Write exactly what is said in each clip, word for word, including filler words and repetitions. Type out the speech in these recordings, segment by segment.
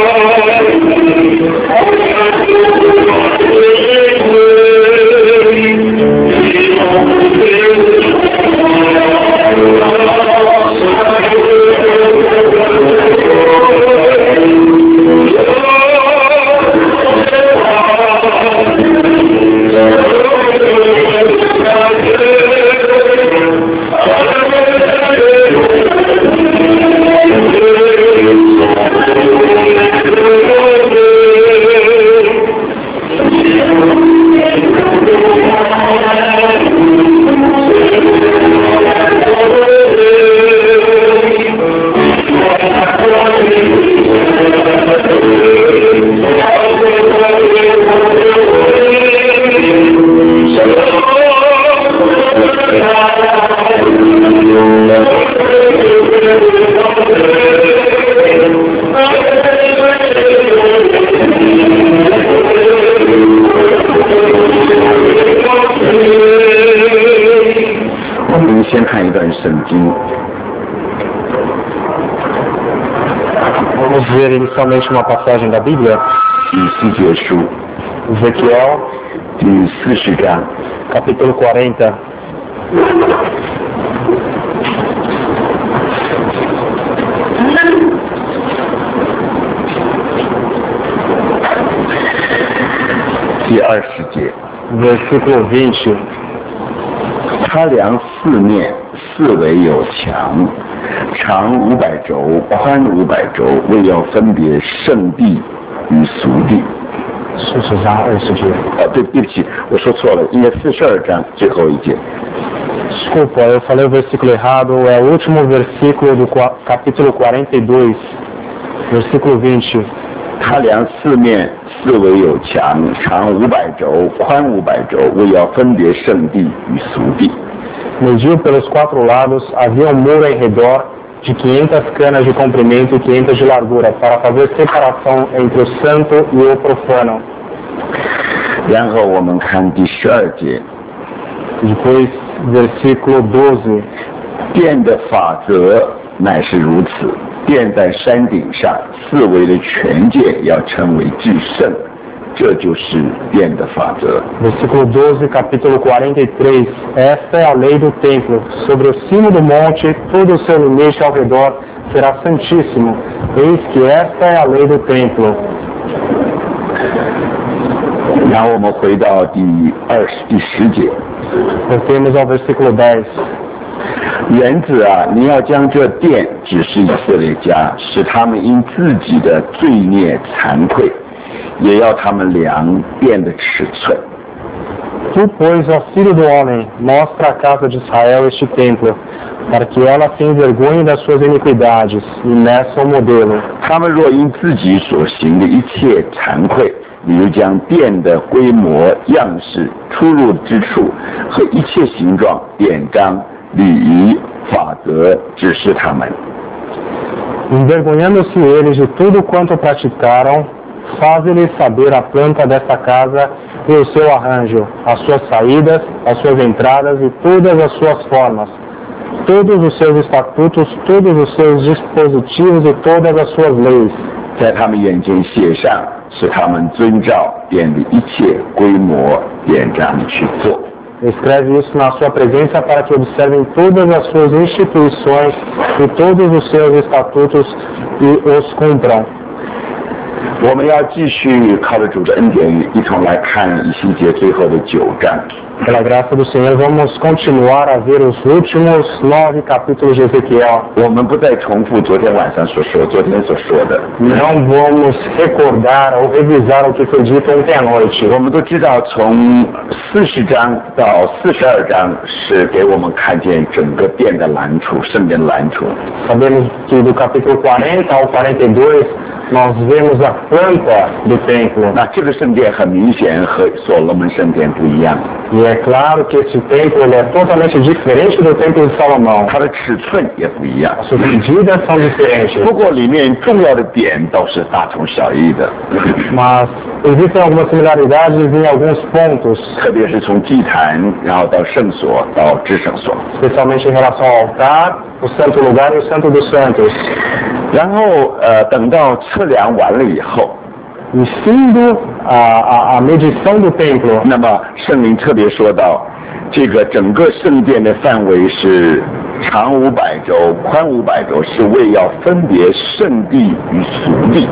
Vamos ver inicialmente uma passagem da Bíblia. Ezequiel, capítulo quarenta. Versículo vinte. 他量四面，四围有墙，长五百肘，宽五百肘，为要分别圣地与俗地。 四十章二十节。 哦，对，对不起，我说错了，应该四十二章最后一节。 Desculpa, eu falei o versículo errado, é o último versículo do capítulo quarenta e dois, versículo vinte. 他量四面，四围有墙，长五百肘，宽五百肘，为要分别圣地与俗地。 Mediu pelos quatro lados, havia um muro em redor de quinhentas canas de comprimento e quinhentas de largura, para fazer separação entre o santo e o profano. 然后我们看第十二节。 Depois, versículo doze. 殿的法则乃是如此。 殿在山顶上，四围的全界要称为至圣，这就是殿的法则。 Versículo doze, capítulo quarenta e três. Esta é a lei do templo. Sobre o cimo do monte, todo o seu limite ao redor será santíssimo. Eis que esta é a lei do templo. 然后我们回到第二十第十节。 Voltemos ao versículo dez. 原子啊，你要将这殿指示以色列家，使他们因自己的罪孽惭愧，也要他们量殿的尺寸。 Tu, pois, ó filho do homem, mostra à casa de Israel este templo, para que ela se envergonhe das suas iniquidades, e meça o modelo. 他们若因自己所行的一切惭愧，你就将殿的规模、样式、出入之处和一切形状、典章、礼仪、法则指示他们。 Envergonhando-se eles de tudo quanto praticaram, faze-lhes saber a planta desta casa e o seu arranjo, as suas saídas, as suas entradas e todas as suas formas, todos os seus estatutos, todos os seus dispositivos e todas as suas leis. 在他们眼前写上，使他们遵照殿的一切规模、典章去做。 Escreve isso na sua presença para que observem todas as suas instituições e todos os seus estatutos e os cumpram. 我们要继续靠着主的恩典，一同来看以西结最后的九章。 Pela graça do Senhor, vamos continuar a ver os últimos nove capítulos de Ezequiel. 我们不再重复昨天晚上所说、昨天所说的。 Não vamos recordar ou revisar o que foi dito ontem à noite. 我们都知道，从四十章到四十二章是给我们看见整个殿的蓝图、圣殿的蓝图。 Sabemos que do capítulo quarenta ao quarenta e dois nós vemos a planta do templo. 那这个圣殿很明显和所罗门圣殿不一样。 E é claro que esse templo ele é totalmente diferente do templo de Salomão. 它的尺寸也不一样。 As suas medidas são diferentes. 不过里面重要的点都是大同小异的。 Mas existem algumas similaridades em alguns pontos. 特别是从祭坛，然后到圣所，到至圣所。 Especialmente em relação ao altar o santo lugar e o santo dos santos. 然后呃，等到测量完了以后， E findo a, a, a medição do templo, 那么圣灵特别说到，这个整个圣殿的范围是长五百周，宽五百周，是为要分别圣地与俗地。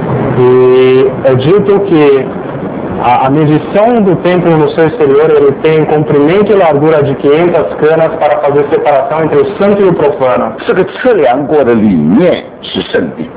e é dito que a, a medição do templo no seu exterior ele tem comprimento e largura de quinhentas canas para fazer separação entre o santo e o profano. 这个测量过的里面是圣地，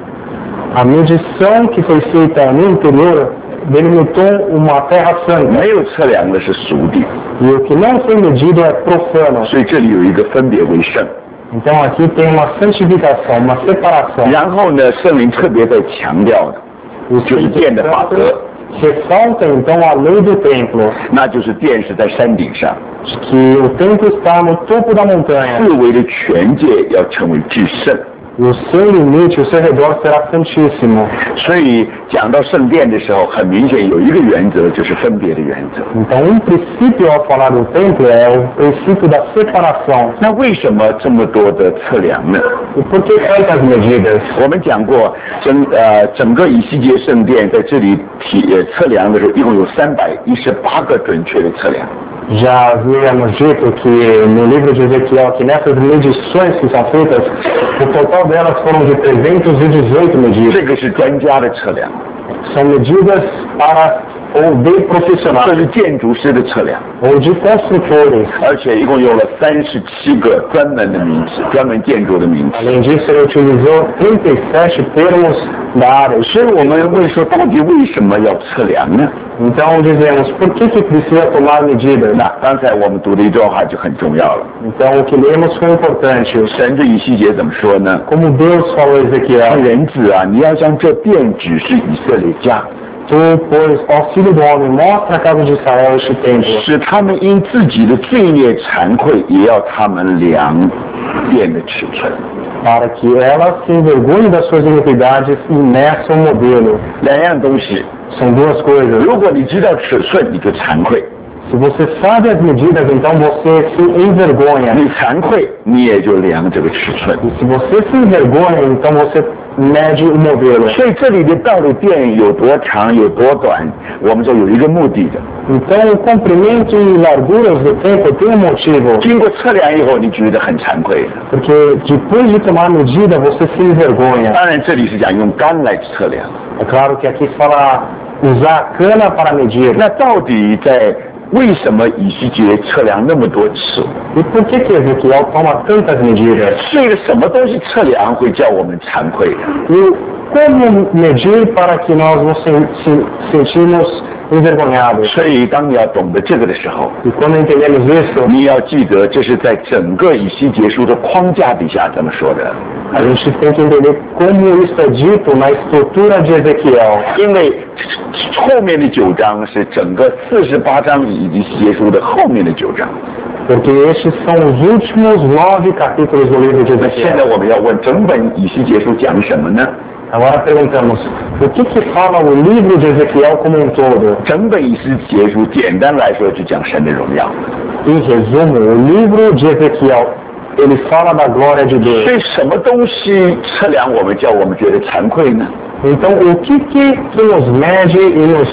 A medição que foi feita no interior delimitou uma terra santa, 没有测量的是俗地， e o que não foi medido é profano. 所以这里有一个分别为圣。 Então aqui tem uma santificação, uma separação. 然后呢，圣灵特别在强调的， O 就是殿的法则， ressalta então a lei do templo, 那就是殿是在山顶上， que o templo está no topo da montanha, 四围的全界要成为至圣。 e o seu limite, o seu redor será santíssimo. 所以讲到圣殿的时候，很明显有一个原则，就是分别的原则。 Então um princípio ao falar do templo é o princípio da separação. 那为什么这么多的测量呢？ E por que tantas medidas? 我们讲过，整呃整个以西结圣殿在这里体呃测量的时候，一共有三百一十八个准确的测量。 Já havíamos dito que no livro de Ezequiel, que nessas medições que são feitas, o total delas foram de trezentas e dezoito 这 medidas. 个是专家的测量， São medidas para ou de 这 profissionais 是建筑师的测量， ou de construtores. 而且一共用了三十七个专门的名词，专门建筑的名词。 Além disso, ele utilizou trinta e sete termos da área. 所以我们会说，到底为什么要测量呢？ Então dizemos, por que, que precisa tomar medidas? 那刚才我们读的一段话就很重要了。 Então o que lemos foi importante. 神对以西结怎么说呢？ Como Deus falou a 他 Ezequiel, 人子啊，你要将这殿指示以色列家， tu, pois, ó filho do homem, mostra a casa de Israel este templo, 使他们因自己的罪孽惭愧，也要他们量殿的尺寸。 para que ela se envergonhe das suas iniquidades e meça o modelo. 两样东西， São duas coisas. 如果你知道尺寸，你就惭愧； Se você sabe as medidas, então você se envergonha. 你惭愧，你也就量这个尺寸。 E se você se envergonha, então você mede o modelo. 所以这里的道路殿有多长有多短，我们说有一个目的的。 Então o comprimento e larguras do templo tem um motivo. 经过测量以后，你觉得很惭愧。 Porque depois de tomar medida, você se envergonha. 当然，这里是讲用杆来测量。 É claro que aqui fala usar a cana para medir. 那到底在为什么以西结测量那么多次？ E por que que Ezequiel toma tantas medidas? 是一个什么东西测量会叫我们惭愧的？ E como medir para que nós nos sen- se- sentimos envergonhados? 所以，当你要懂得这个的时候， E quando entendemos isso, 你要记得，这是在整个以西结书的框架底下这么说的。 a gente tem que entender como isso é dito na estrutura de Ezequiel. 因为后面的九章是整个四十八章以及结书的后面的九章。 Porque estes são os últimos nove capítulos do livro de 那现在 Ezequiel. 我们要问整本以西结书讲什么呢？ Agora perguntamos, o que que fala o livro de Ezequiel como um todo? 整本以西结书简单来说就讲神的荣耀。 Em resumo, o livro de Ezequiel, ele fala da glória de 所 Deus. 以什么东西测量我们叫我们觉得惭愧呢？ Então, o que que, que nos mede e nos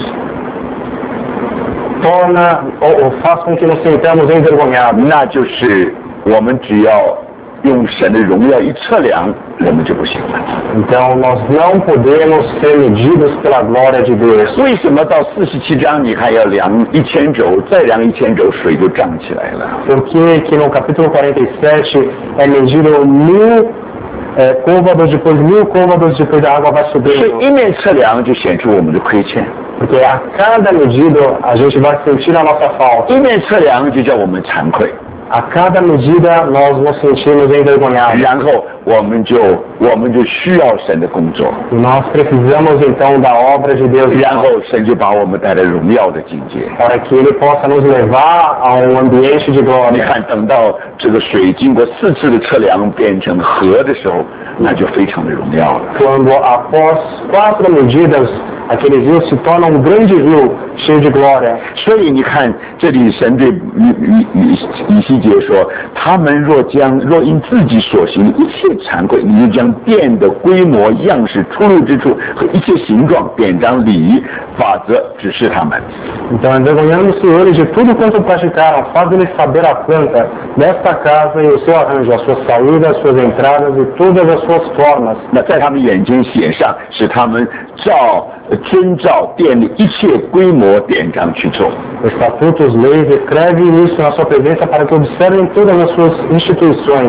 torna ou, ou faz com que nos sintamos envergonhados? 那就是我们只要用神的荣耀一测量，我们就不行了。 Então, nós não podemos ser medidos pela glória de Deus. 为什么到四十七章你还要量一千肘，再量一千肘，水就涨起来了？ Por que que no capítulo quarenta e sete é medido mil é, côvados, depois mil côvados, depois a água vai 所 subindo? 以一面测量就显出我们的亏欠， Porque a cada medida a gente vai sentir a nossa falta. 一面测量就叫我们惭愧， A cada medida nós nos sentimos envergonhados. 然后我们就我们就需要神的工作， E nós precisamos então da obra de Deus 然后神就把我们带来荣耀的境界。 para que Ele possa nos levar a um ambiente de 你 glória. 看，等到这个水经过四次的测量变成河的时候，那就非常的荣耀了。 Quando após quatro medidas aquele rio se torna um grande rio cheio de glória. 所以你看，这里神对以以以以西结说：“他们若将若因自己所行一切惭愧，你就将殿的规模、样式、出入之处和一切形状、典章、礼仪、法则指示他们。” Então, envergonhando-se eles de tudo quanto praticaram, faz-lhes saber a planta desta casa e o seu arranjo, as suas saídas, as suas entradas e todas as suas formas. 那在他们眼睛写上，使他们照遵照殿的一切规模典章去做。 Estatutos, leis, escreve isso na sua presença para que observem todas as suas instituições.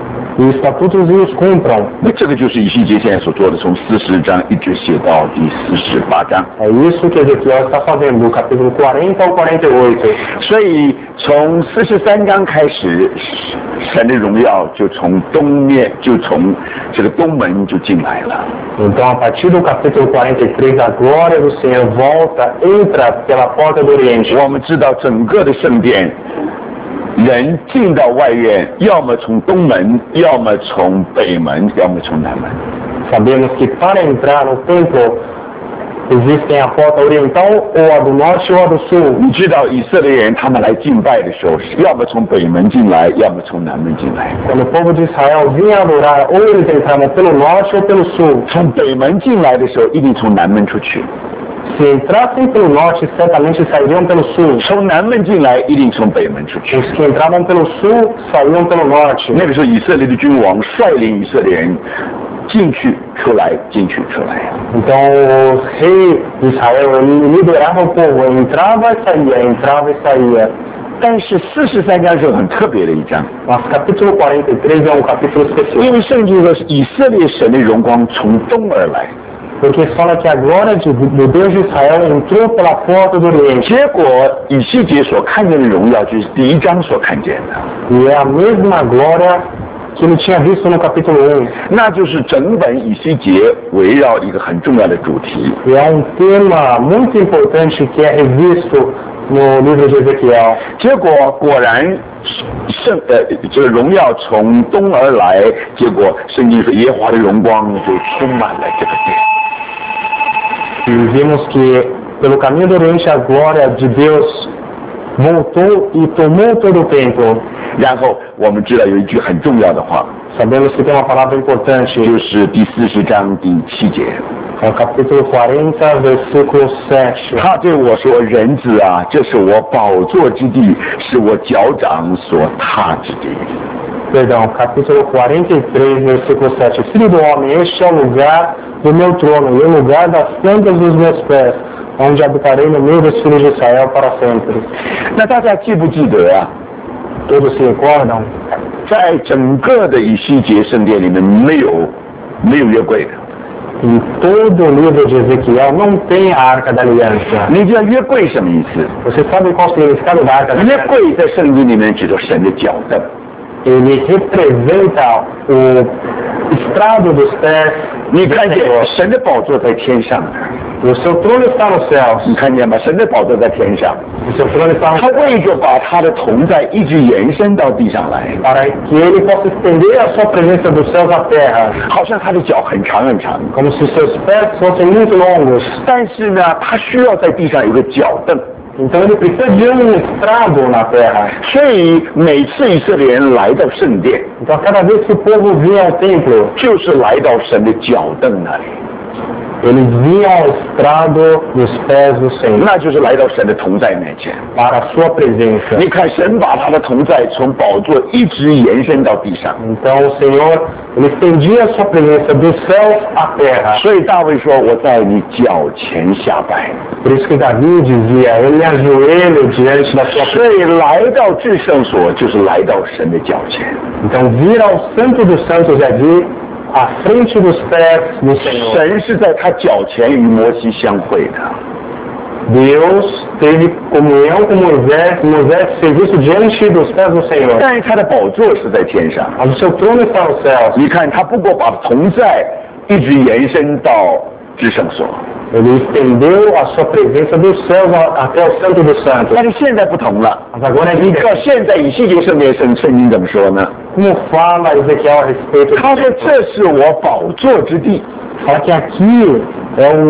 E estatutos e os cumpram. 那这个就是以西结现在所做的，从四十章一直写到第四十八章。 É isso que Ezequiel está fazendo, do capítulo quarenta ao quarenta e oito. 所以从四十三章开始，神的荣耀就从东面，就从这个东门就进来了。 Então, a partir do capítulo quarenta e três, a glória do Senhor volta, entra pela porta do Oriente. 我们知道整个的圣殿。人进到外院，要么从东门，要么从北门，要么从南门。 Sabemos que para entrar no templo existem a porta oriental ou a do norte ou a do sul. 你知道以色列人他们来敬拜的时候，要么从北门进来，要么从南门进来。 Quando o povo de Israel vinha adorar, ou eles entravam pelo norte ou pelo sul. 从北门进来的时候，一定从南门出去。 Se entrassem pelo norte, certamente sairiam pelo sul. 从南门进来，一定从北门出去。 Os que entravam pelo sul saíam pelo norte. 那个时候，以色列的君王率领以色列人进去出来，进去出来。 Então o rei de Israel ele liderava o povo, entrava e saía, entrava e saía. 但是四十三章是很特别的一章。 Mas capítulo quarenta e três é um capítulo especial. 因为圣经说，以色列神的荣光从东而来。 Porque fala que a glória de, do Deus de Israel entrou pela porta do Oriente. 结果以西结所看见的荣耀，就是第一章所看见的。 E é a mesma glória que ele tinha visto no capítulo um. 那就是整本以西结围绕一个很重要的主题。 E é um tema muito importante que é revisto no livro de Ezequiel. 结果果然圣呃这个荣耀从东而来，结果圣经说耶和华的荣光就充满了这个殿。 E vimos que pelo caminho do Oriente a glória de Deus voltou e tomou todo o templo. 然后我们知道有一句很重要的话， Sabemos que tem uma palavra importante. 就是第四十章第七节。 É o capítulo quarenta, versículo sete. 他对我说：“人子啊，这是我宝座之地，是我脚掌所踏之地。” Perdão, capítulo quarenta e três, versículo sete. Filho do homem, este é o lugar do meu trono e o lugar das plantas dos meus pés, onde habitarei no meio dos filhos de Israel para sempre. 那大家记不记得啊？ Todos se recordam? 在整个的以西结圣殿里面没有没有约柜的。 Em todo o livro de Ezequiel não tem a Arca da Aliança. 你知道约柜什么意思？ Você sabe qual o significado da Arca da 约 Aliança? 柜在圣经里面指着神的脚凳。 Ele representa o estrado dos pés 你 do 看见 Senhor. 神的宝座在天上， O seu trono está nos céus. 你看见吗？神的宝座在天上， O seu trono está nos 他 céus. 为着把他的同在一直延伸到地上来， Para que ele possa estender a sua presença dos céus à terra. 好像他的脚很长很长， Como se seus pés fossem muito longos. 但是呢，他需要在地上有个脚凳。 Então ele precisa de um estrado na terra. 所以每次以色列人来到圣殿， Então cada vez que o povo vinha ao templo, 就是来到神的脚凳那里， eles vinham ao estrado dos pés do Senhor, 那就是来到神的同在面前。 para a sua presença. 你看，神把他的同在从宝座一直延伸到地上。 Então o Senhor, ele estendia a sua presença dos céus à terra. 所以大卫说：“我在你脚前下拜。 Por isso que Davi dizia, eu me ajoelho diante da sua ” 所以来到至圣所，就是来到神的脚前。 Então vir ao Santo dos Santos é vir à frente dos pés do Senhor. 神是在他脚前与摩西相会的。 Deus teve comunhão com Moisés, Moisés fez isso diante dos pés do Senhor. 但是他的宝座是在天上。 Mas o seu trono está nos céus. 你看，他不过把同在一直延伸到至圣所。 Ele estendeu a sua presença dos céus até o Santo dos Santos. 但是现在不同了。 Mas agora é 你知道 vida. 现在以西结圣殿圣圣经怎么说呢？ Como fala Ezequiel a respeito 他说：“ disso? 这是我宝座之地。” Fala que aqui é o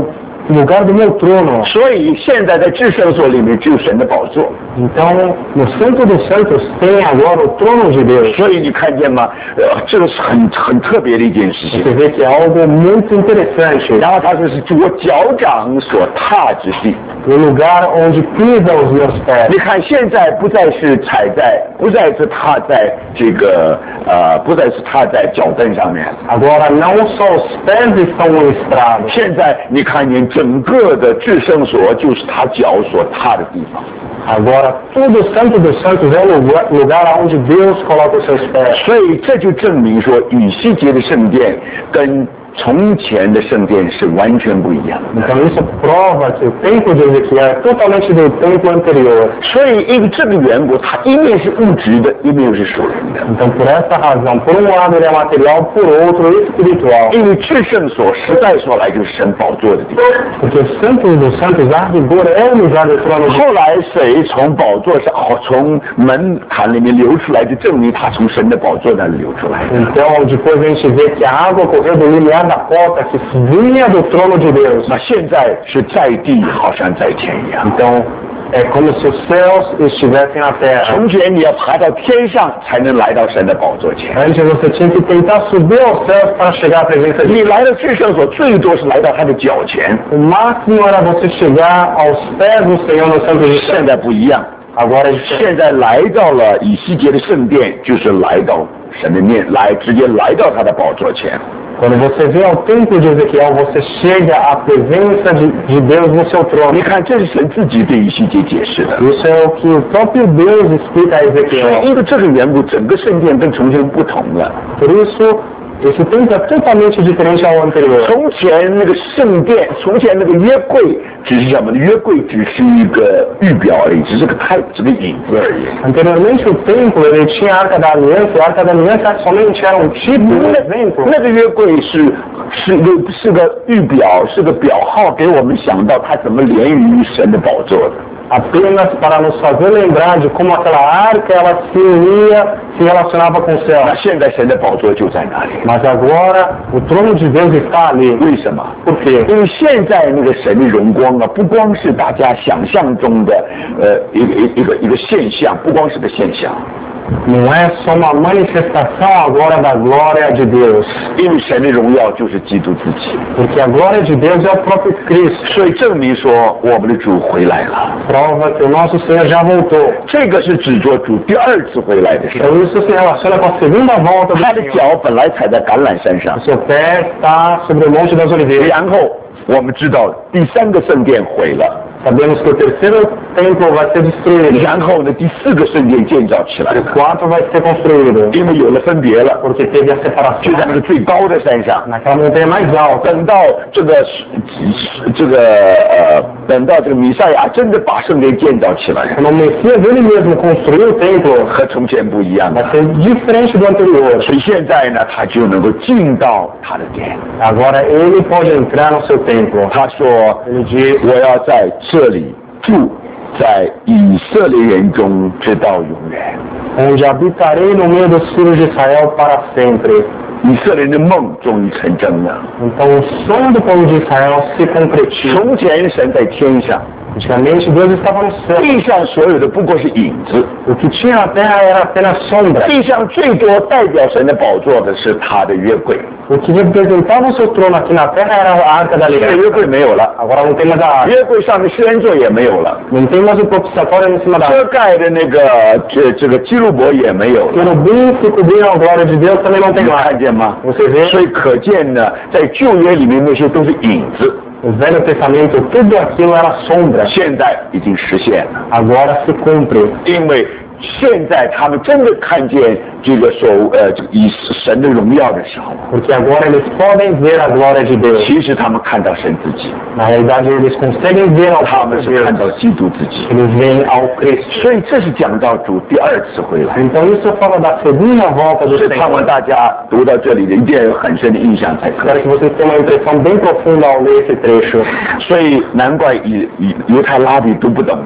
lugar do meu trono. 所以现在在至圣所里面只有神的宝座。 Então, no Santo dos Santos tem agora o trono de Deus. 所以你看见吗？呃，这个是很很特别的一件事情。 Você vê que é algo muito interessante. 然后他说是主我脚掌所踏之地。 O lugar onde pisam os meus pés. 你看，现在不再是踩在，不再是踏在这个呃，不再是踏在脚凳上面。 Agora não só os pés estão no estrado. 现在你看见整个的至圣所就是他脚所踏的地方。 Agora tudo o Santo dos Santos é o lugar, lugar onde Deus coloca os seus pés. 所以这就证明说，以西结的圣殿跟从前的圣殿是完全不一样的。 Então isso prova que o templo de Ezequiel é totalmente do templo anterior. 所以因为这个缘故，它一面是物质的，一面又是属灵的。 Então por essa razão, por um lado ele é material, por outro espiritual. 因为至圣所实在说来就是神宝座的地方。 Porque o Santo dos Santos, a rigor, é o lugar do trono de Deus. 后来水从宝座上，从门槛里面流出来，就证明它从神的宝座那里流出来。 Então depois a gente vê que a água correu do limiar da porta que vinha do trono de Deus. 那现在是在地，好像在天一样。 Então é como se os céus estivessem na terra. 从前你要爬到天上才能来到神的宝座前。 Antes você tinha que tentar subir aos céus para chegar à presença de 你 Deus. 来到至圣所，最多是来到他的脚前。 O máximo era você chegar aos pés do Senhor no Santo dos 现 Santos. 在不一样， Agora é diferente. 现在来到了以西结的圣殿，就是来到神的面，来直接来到他的宝座前。 Quando você vê ao templo de Ezequiel, você chega à presença de, de Deus no seu trono. 你看，这是神自己对以西结解释的。 Isso é o que o próprio Deus explica a Ezequiel. 因为这个缘故，整个圣殿跟从前不同了。 Por isso, esse templo é totalmente diferente ao anterior. 从前那个圣殿，从前那个约柜只是什么呢？约柜只是一个预表而已，只是个太，只个影子而已。 Anteriormente, o templo ele tinha a Arca da Aliança, e a Arca da Aliança somente era um tipo, um exemplo. 那个约柜是是个是个预表，是个表号，给我们想到它怎么连于神的宝座的。 Apenas para nos fazer lembrar de como aquela arca ela se unia, se relacionava com o céu. 那现在神的宝座就在那里。 Mas agora o trono de Deus está ali. 为什么？ Por quê? 因为现在那个神的荣光啊，不光是大家想象中的呃一个一个一个现象，不光是个现象。 Não é só uma manifestação agora da glória de Deus. 因为神的荣耀就是基督自己， Porque a glória de Deus é o próprio Cristo. 所以证明说我们的主回来了。 Prova que o nosso Senhor já voltou. 这个是指着主第二次回来的时候， Então isso se relaciona com a segunda volta do 他的 Senhor. 脚本来踩在橄榄山上 O，seu pé está sobre o Monte das Oliveiras. 然后我们知道第三个圣殿毁了， Sabemos que o terceiro templo vai ser destruído. 然后呢第四个圣殿建造起来 O 了， quarto vai ser construído. 因为有了分别了， Porque teve a 就在 separação 那个最高的山上。 naquela montanha mais alta. 等到这个这个呃，等到这个弥赛亚真的把圣殿建造起来， Quando o Messias ele mesmo construiu o templo, 和从前不一样 vai 了。 ser diferente do anterior. 所以现在呢，他就能够进到他的殿。 Agora ele pode entrar no seu templo. 他说 Ele diz: 我要在这里住，在以色列人中直到永远。 onde habitarei no meio dos filhos de Israel para sempre. 以色列人的梦终于成真了。 Então o sonho do povo de Israel se concretiza. 从前神在天上， Antigamente Deus estava no céu. 地上所有的不过是影子。 O que tinha na terra era apenas sombra. 地上最多代表神的宝座的是他的约柜， O que representava o seu trono aqui na terra era a Arca da 这个 Aliança. 约柜没有了， Agora não tem mais a arca. 约柜上的施恩座也没有了， Não tem mais o propiciatório em cima da 遮 arca. 盖的那个这这个基路伯也没有了， Querubins que cobriam a glória de Deus também não 你 tem 们 mais. 看见吗？ Você vê, 所以可见呢，在旧约里面那些都是影子， no Velho Testamento, tudo aquilo era sombra. 现在已经实现了， Agora se cumpre. 因为现在他们真的看见这个所呃这个以神的荣耀的时候， Porque agora eles podem ver a glória de Deus. 其实他们看到神自己， Na realidade, eles conseguem ver ao 他们 próprio 是看 Deus. 到基督自己。 Eles veem ao Cristo. 所以这是讲到主第二次回来， Então isso fala da segunda volta do 所以盼望 Senhor. 大家读到这里的一定要有很深的印象才可 Espero 以。 que vocês tenham uma impressão bem profunda ao ler esse trecho. 所以难怪以以犹太拉比读不懂的，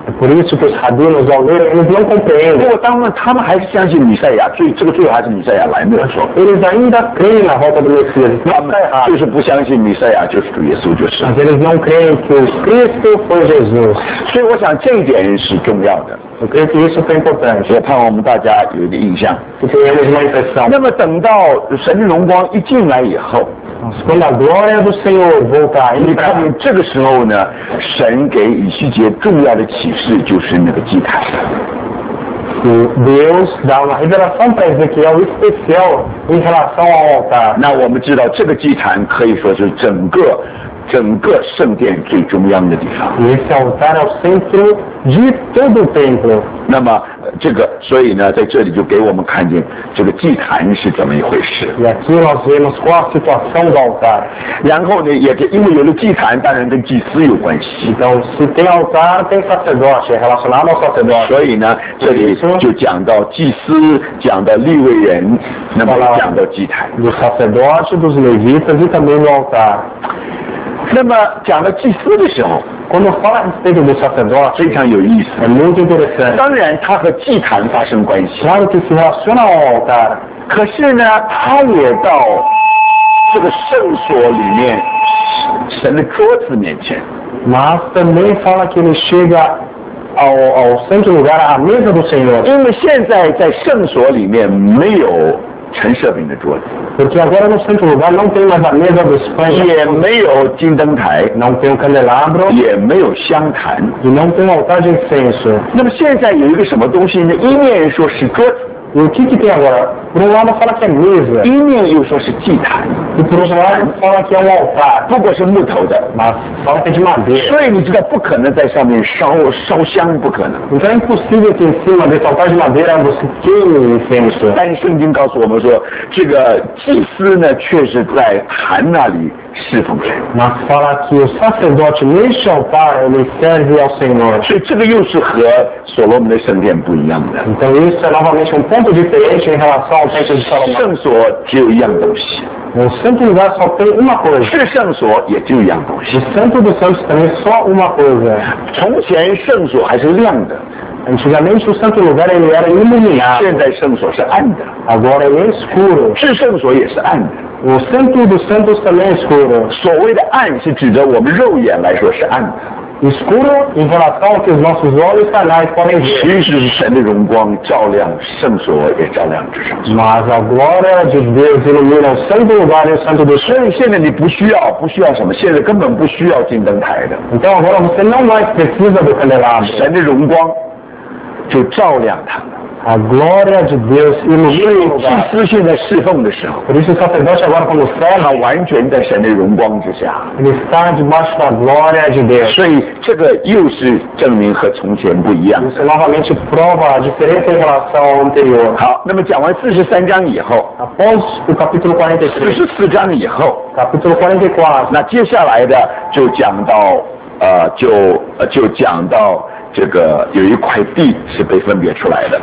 Por isso que os rabinos, ao lerem, eles não 不 compreendem. 过当然他们还是相信弥赛亚，最这个最后还是弥赛亚来没有错。 Eles ainda creem na volta do Messias. 他 Não 们 está errado. 就是不相信弥赛亚就是主耶稣就是。 Mas eles não creem que o Cristo foi Jesus. 所以我想这一点是重要的， Eu creio que isso foi importante. 我盼望我们大家有一个印象。 Que tenhamos uma impressão. 那么等到神的荣光一进来以后， Quando a glória do Senhor voltar, 你 ele 看这个时候呢，神给以西结重要的启示就是那个祭坛。 Deus dá uma revelação para Ezequiel especial em relação ao altar. 那我们知道这个祭坛可以说是整个整个圣殿最中央的地方。 E esse altar é o centro de todo o templo. 那么呃这个，所以呢，在这里就给我们看见这个祭坛是怎么一回事。 E aqui nós vemos qual a situação do altar. 然后呢，也给因为有了祭坛，当然跟祭司有关系。 Então, se tem altar, tem sacerdote, é relacionado ao sacerdote. 所以呢，这里就讲到祭司，讲到利未人，那么讲到祭坛。 Do sacerdote, dos levitas e também do altar. 那么讲到祭司的时候， Quando fala a respeito do sacerdote, 非常有意思。 é muito interessante. 当然，它和祭坛发生关系， Claro que se relaciona ao altar, 可是呢，它也到这个圣所里面，神的桌子面前。 mas também fala que ele chega ao, ao santo lugar, à mesa do Senhor. 因为现在在圣所里面没有陈设饼的桌子， Porque agora no santo lugar não tem mais a mesa dos pães, 也没有金灯台， não tem o candelabro 也没有香坛。 e não tem o altar de incenso. 那么现在有一个什么东西呢？一面说是桌子， E o que que tem agora? Por um lado fala que é mesa, 一面又说是祭坛， e por outro lado fala que é um altar, 不过是木头的， mas fala que é de madeira. 所以你知道不可能在上面烧烧香，不可能。 Então é impossível que em cima desse altar de madeira você queime incenso. 但是圣经告诉我们说，这个祭司呢，却是在坛那里侍奉神， Mas fala que o sacerdote neste altar ele serve ao Senhor. 所以这个又是和所罗门的圣殿不一样的。 Então isso é novamente um ponto diferente em relação ao templo de Salomão. 圣所只有一样东西， O santo lugar só tem uma coisa. 是圣所也只有一样东西。 O santo dos santos também só uma coisa. 从前圣所还是亮的， Antigamente o santo lugar ele era iluminado. 现在圣所是暗的， Agora ele é escuro. 至圣所也是暗的。 O santo dos santos também é escuro. 所谓的暗是指着我们肉眼来说是暗的， Escuro em relação ao que os nossos olhos carnais podem ver. 其实是神的荣光照亮圣所，也照亮至圣所。 Mas a glória de Deus ilumina o santo lugar e o santo dos 所以现在你不需要，不需要什么？现在根本不需要金灯台的， Então agora você não mais precisa do candelabro. 神的荣光就照亮他们。 A glória de Deus 所 ilumina 以 o 祭 lugar. 司现在侍奉的时候， Por isso o sacerdote agora quando 他 serve, 完全在神的荣光之下。 ele está debaixo da glória de Deus. 所以这个又是证明和从前不一样。 Isso novamente prova a diferença em relação ao anterior. 好，那么讲完四十三章以后， Após o capítulo 四 43, 十四章以后， capítulo 44, 那接下来的就讲到呃，就呃就讲到这个有一块地是被分别出来的，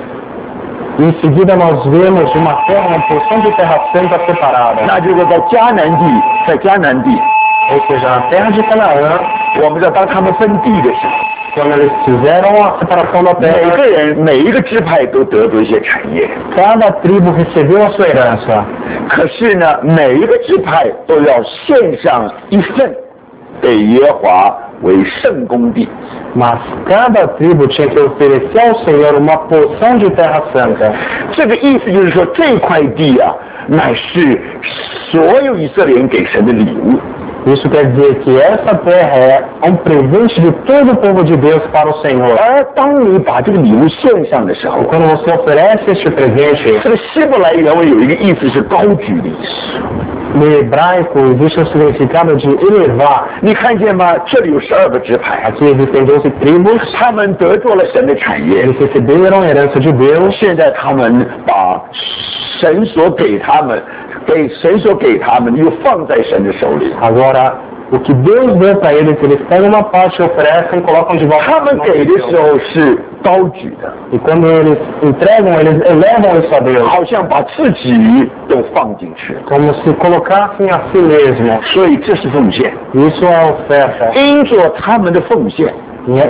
em seguida nós vemos uma terra, uma porção de terra santa separada. 那就是在迦南地，在迦南地， Ou seja, na terra de Canaã, 我们知道当他们分地的时候， quando eles fizeram a separação da 每 terra, 个人每一个支派都得着一些产业， cada tribo recebeu a sua herança. 可是呢，每一个支派都要献上一份给耶和华为圣公地。 Mas cada tribo tinha que oferecer ao Senhor uma porção de terra santa. 这个意思就是说，这块地啊，乃是所有以色列人给神的礼物。 Isso quer dizer que essa terra é um presente de todo o povo de Deus para o Senhor. 而当你把这个礼物献上的时候 E，quando você oferece este presente, 这个希伯来原文有一个意思是高举的意思。 no hebraico existe o significado de elevar. 你看见吗？这里有十二个支派， Aqui existem doze tribos, 他们得着了神的产业， eles receberam a herança de Deus. 现在他们把神所给他们，给神所给他们，又放在神的手里。 Agora, o que Deus deu para eles, eles pegam uma parte, oferecem e colocam de volta. 他们给的时候是高举的， E quando eles entregam, eles elevam isso a Deus, 好像把自己都放进去了。 como se colocassem a si mesmo. 所以这是奉献。 Isso é a oferta. 因着他们的奉献， E é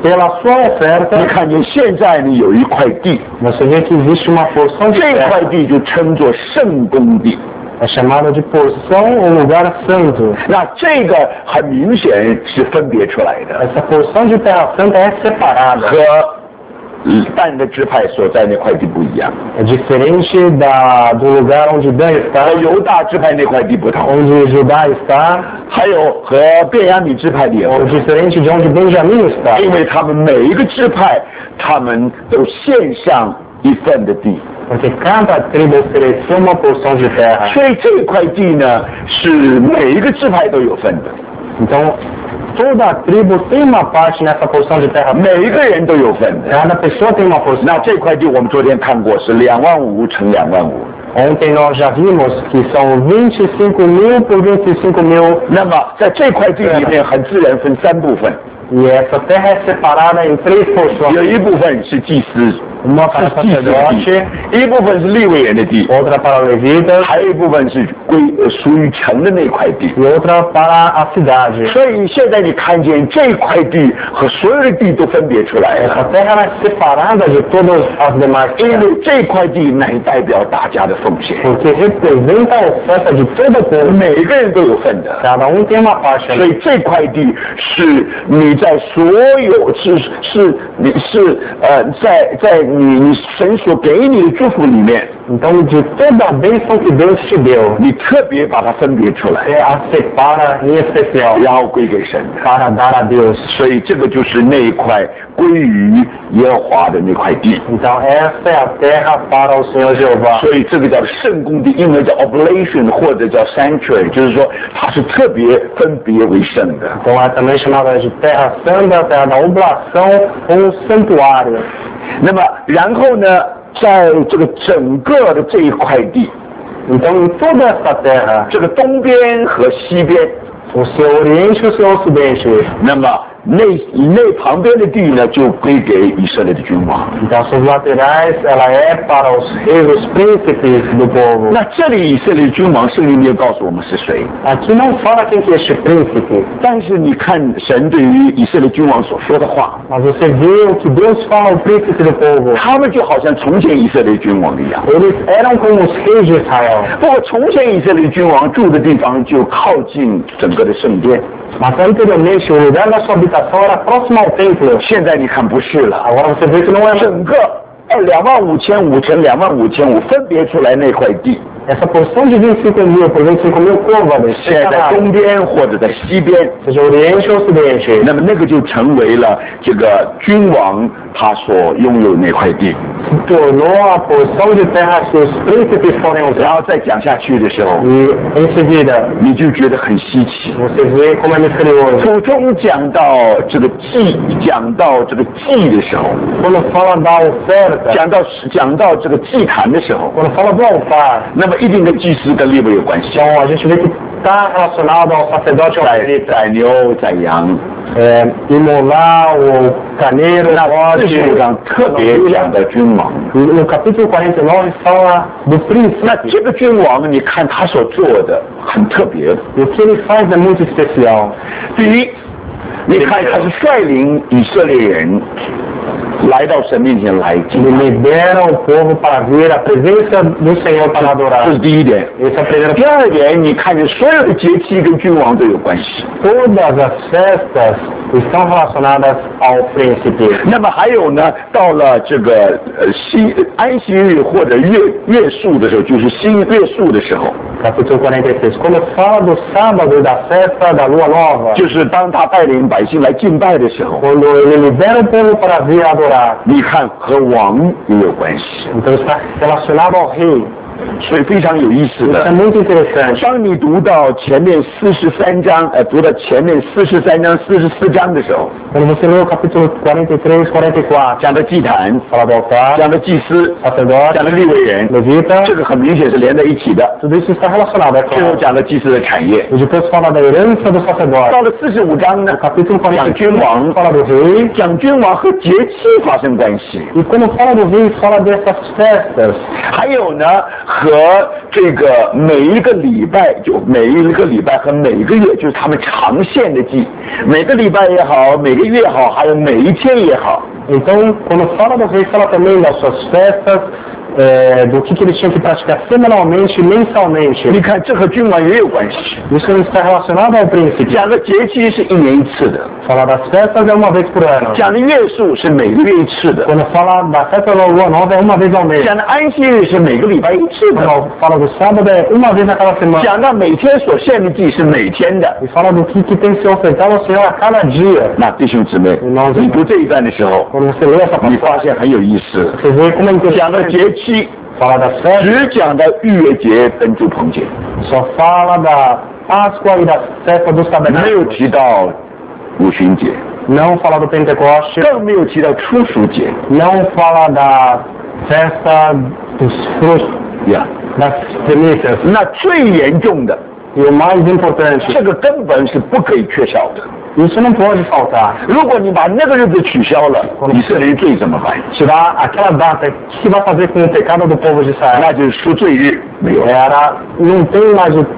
pela sua oferta, 你看见现在呢有一块地， você vê que existe uma porção de 这块 terra, 地就称作圣公地。 é chamada de porção ou lugar santo. 那这个很明显是分别出来的， Essa porção de terra santa é separada, 和但的支派所在那块地不一样， é diferente da, do lugar onde Dan 和 está, 犹大支派那块地不同， onde Judá está, 还有和便雅悯支派的也不 ou 同， diferente de onde Benjamim está, 因为他们每一个支派，他们都献上一份的地， porque cada tribo ofereceu uma porção de terra. 所以这块地呢是每一个支派都有份的， Então, toda a tribo tem uma parte nessa porção de terra. 每一个人都有份的。 Cada pessoa tem uma porção. 那这块地我们昨天看过是两万五乘两万五， Ontem nós já vimos que são vinte e cinco mil por vinte e cinco mil, 那么在这块地里面很自然分三部分， e essa terra é separada em três 有 porções. 一部分是祭司， Uma para 是祭司的 sacerdote, 地，一部分是利未人的地， outra para levitas 还有一部分是归呃属于城的那块地。 e outra para a cidade. 所以现在你看见这块地和所有的地都分别出来 Essa 了， terra ela é separada de todas as demais 因 terras, 为这块地乃代表大家的奉献， porque representa a oferta de todo o povo. 每个人都有份的。 Cada um tem uma parte 所 ali. 以这块地是你在所有是是你是呃在在你你神所给你的祝福里面， Então, de toda a bênção que Deus te deu, 你特别把它分别出来， você a separa em especial 然后归给神的。 para dar a Deus. 所以这个就是那一块归于耶和华的那块地。 Então, essa é a terra para o Senhor Jeová. 所以这个叫圣公地，英文叫 oblation 或者叫 sanctuary， 就是说它是特别分别为圣的。 Então, é também chamada de terra santa, terra da oblação ou santuário. 那么然后呢，在这个整个的这一块地， Então, em toda essa terra, 这个东边和西边， o seu oriente e o seu ocidente, 那么那那旁边的地呢，就归给以色列的君王。 então seus laterais, ela é para os reis, os príncipes do povo. 那这里以色列君王，圣经没有告诉我们是谁， Aqui não fala quem que é este príncipe, 但是你看神对于以色列君王所说的话， mas você vê o que Deus fala ao príncipe do povo. 他们就好像从前以色列君王一样。 Eles eram como os reis de Israel, 不过从前以色列君王住的地方就靠近整个的圣殿， mas anteriormente o lugar da sua habitação era próximo ao templo. 现在你看不是了， Agora você vê que não é 整个呃两万五千五乘两万五千五分别出来那块地， essa porção de vinte e cinco mil por vinte e cinco mil côvados, 现在在东边或者在西边， seja oriente ou ocidente. 那么那个就成为了这个君王他所拥有那块地。 Se tornou a porção de terra que os príncipes podem 然 usar. 后再讲下去的时候， E em seguida, 你就觉得很稀奇。 você vê como é misterioso. 途中讲到这个祭，讲到这个祭的时候， Quando fala da oferta, 讲到讲到这个祭坛的时候， quando fala do altar, 那么一定跟祭司跟利未有关系。 então a gente vê que está relacionado ao sacerdote 宰 levita. 宰牛、宰羊， É, imolar o carneiro, 那 o 四十五 bode. 章特别讲的君王。 No capítulo quarenta e nove fala do 那 príncipe. 这个君王，你看他所做的很特别。 E o que ele faz é muito especial. 第一，你看他是率领以色列人来到神面前来敬 Ele 拜， libera o povo para vir à presença do Senhor para 这 adorar. 是第一点。 Esse é o primeiro 第二点，你看见所有的节期跟君王都有关系。 Todas as festas estão relacionadas ao príncipe. 那么还有呢，到了这个呃新安息日或者月月数的时候，就是新月数的时候， Capítulo quarenta e seis. Quando fala do sábado e da festa da lua nova, 就是当他带领百姓来敬拜的时候， quando ele libera o povo para vir adorar, 你看和王也有关系， então está relacionado ao rei. 所以非常有意思 Isso é 的。 muito interessante. 当你读到前面四十三章，呃，读到前面四十三章、四十四章的时候， Quando você lê o capítulo quarenta e três, quarenta e quatro, 讲的祭坛， fala do altar, 讲的祭司， sacerdote, 讲的利未人， levita, 这个很明显是连在一起的。 tudo isso está relacionado, é 最后 claro. 讲的祭司的产业。 E depois fala da herança do sacerdote. 到了四十五章呢 No，capítulo 讲 quarenta e 君 três 王， fala do rei. 讲君王和节期发生关系。 E quando fala do rei, fala dessas festas. 还有呢，和这个每一个礼拜，就每一个礼拜和每一个月，就是他们长线的记，每个礼拜也好，每个月好，还有每一天也好。 Então, quando fala dos reis, fala também das suas festas, é, do que, que eles tinham que praticar semanalmente e mensalmente. 你看，这和君王也有关系。 Isso não está relacionado ao príncipe. 讲的节期是一年一次的， Falar das festas é uma vez por ano. 讲的月数是每个月一次的， Quando fala da festa da lua nova é uma vez ao mês. 讲的安息日是每个礼拜一次的， Quando fala do sábado é uma vez a cada semana. 讲到每天所献的祭是每天的。 E fala do que, que tem que ser ofertado ao Senhor a cada dia. 那弟兄姊妹，你读这一段的时候， Quando você lê essa 你发 passagem, 现很有意思。 você vê como é 讲的 interessante. 节期 Fala das festas, 只讲的逾越节跟住棚节， só fala da Páscoa e da festa dos 没有 tabernáculos. 提到五旬节， Não fala do Pentecoste, 更没有提到初熟节 não fala da festa dos frutos, 呀。 das primícias. 那最严重的， E o mais importante, 这个根本是不可以缺少的。 isso não pode faltar. 如果你把那个日子取消了，以色列罪怎么办？ Tirar aquela data, o que vai fazer com o pecado do povo de Israel? 那就是赎罪日没有了。 Era, não tem mais o,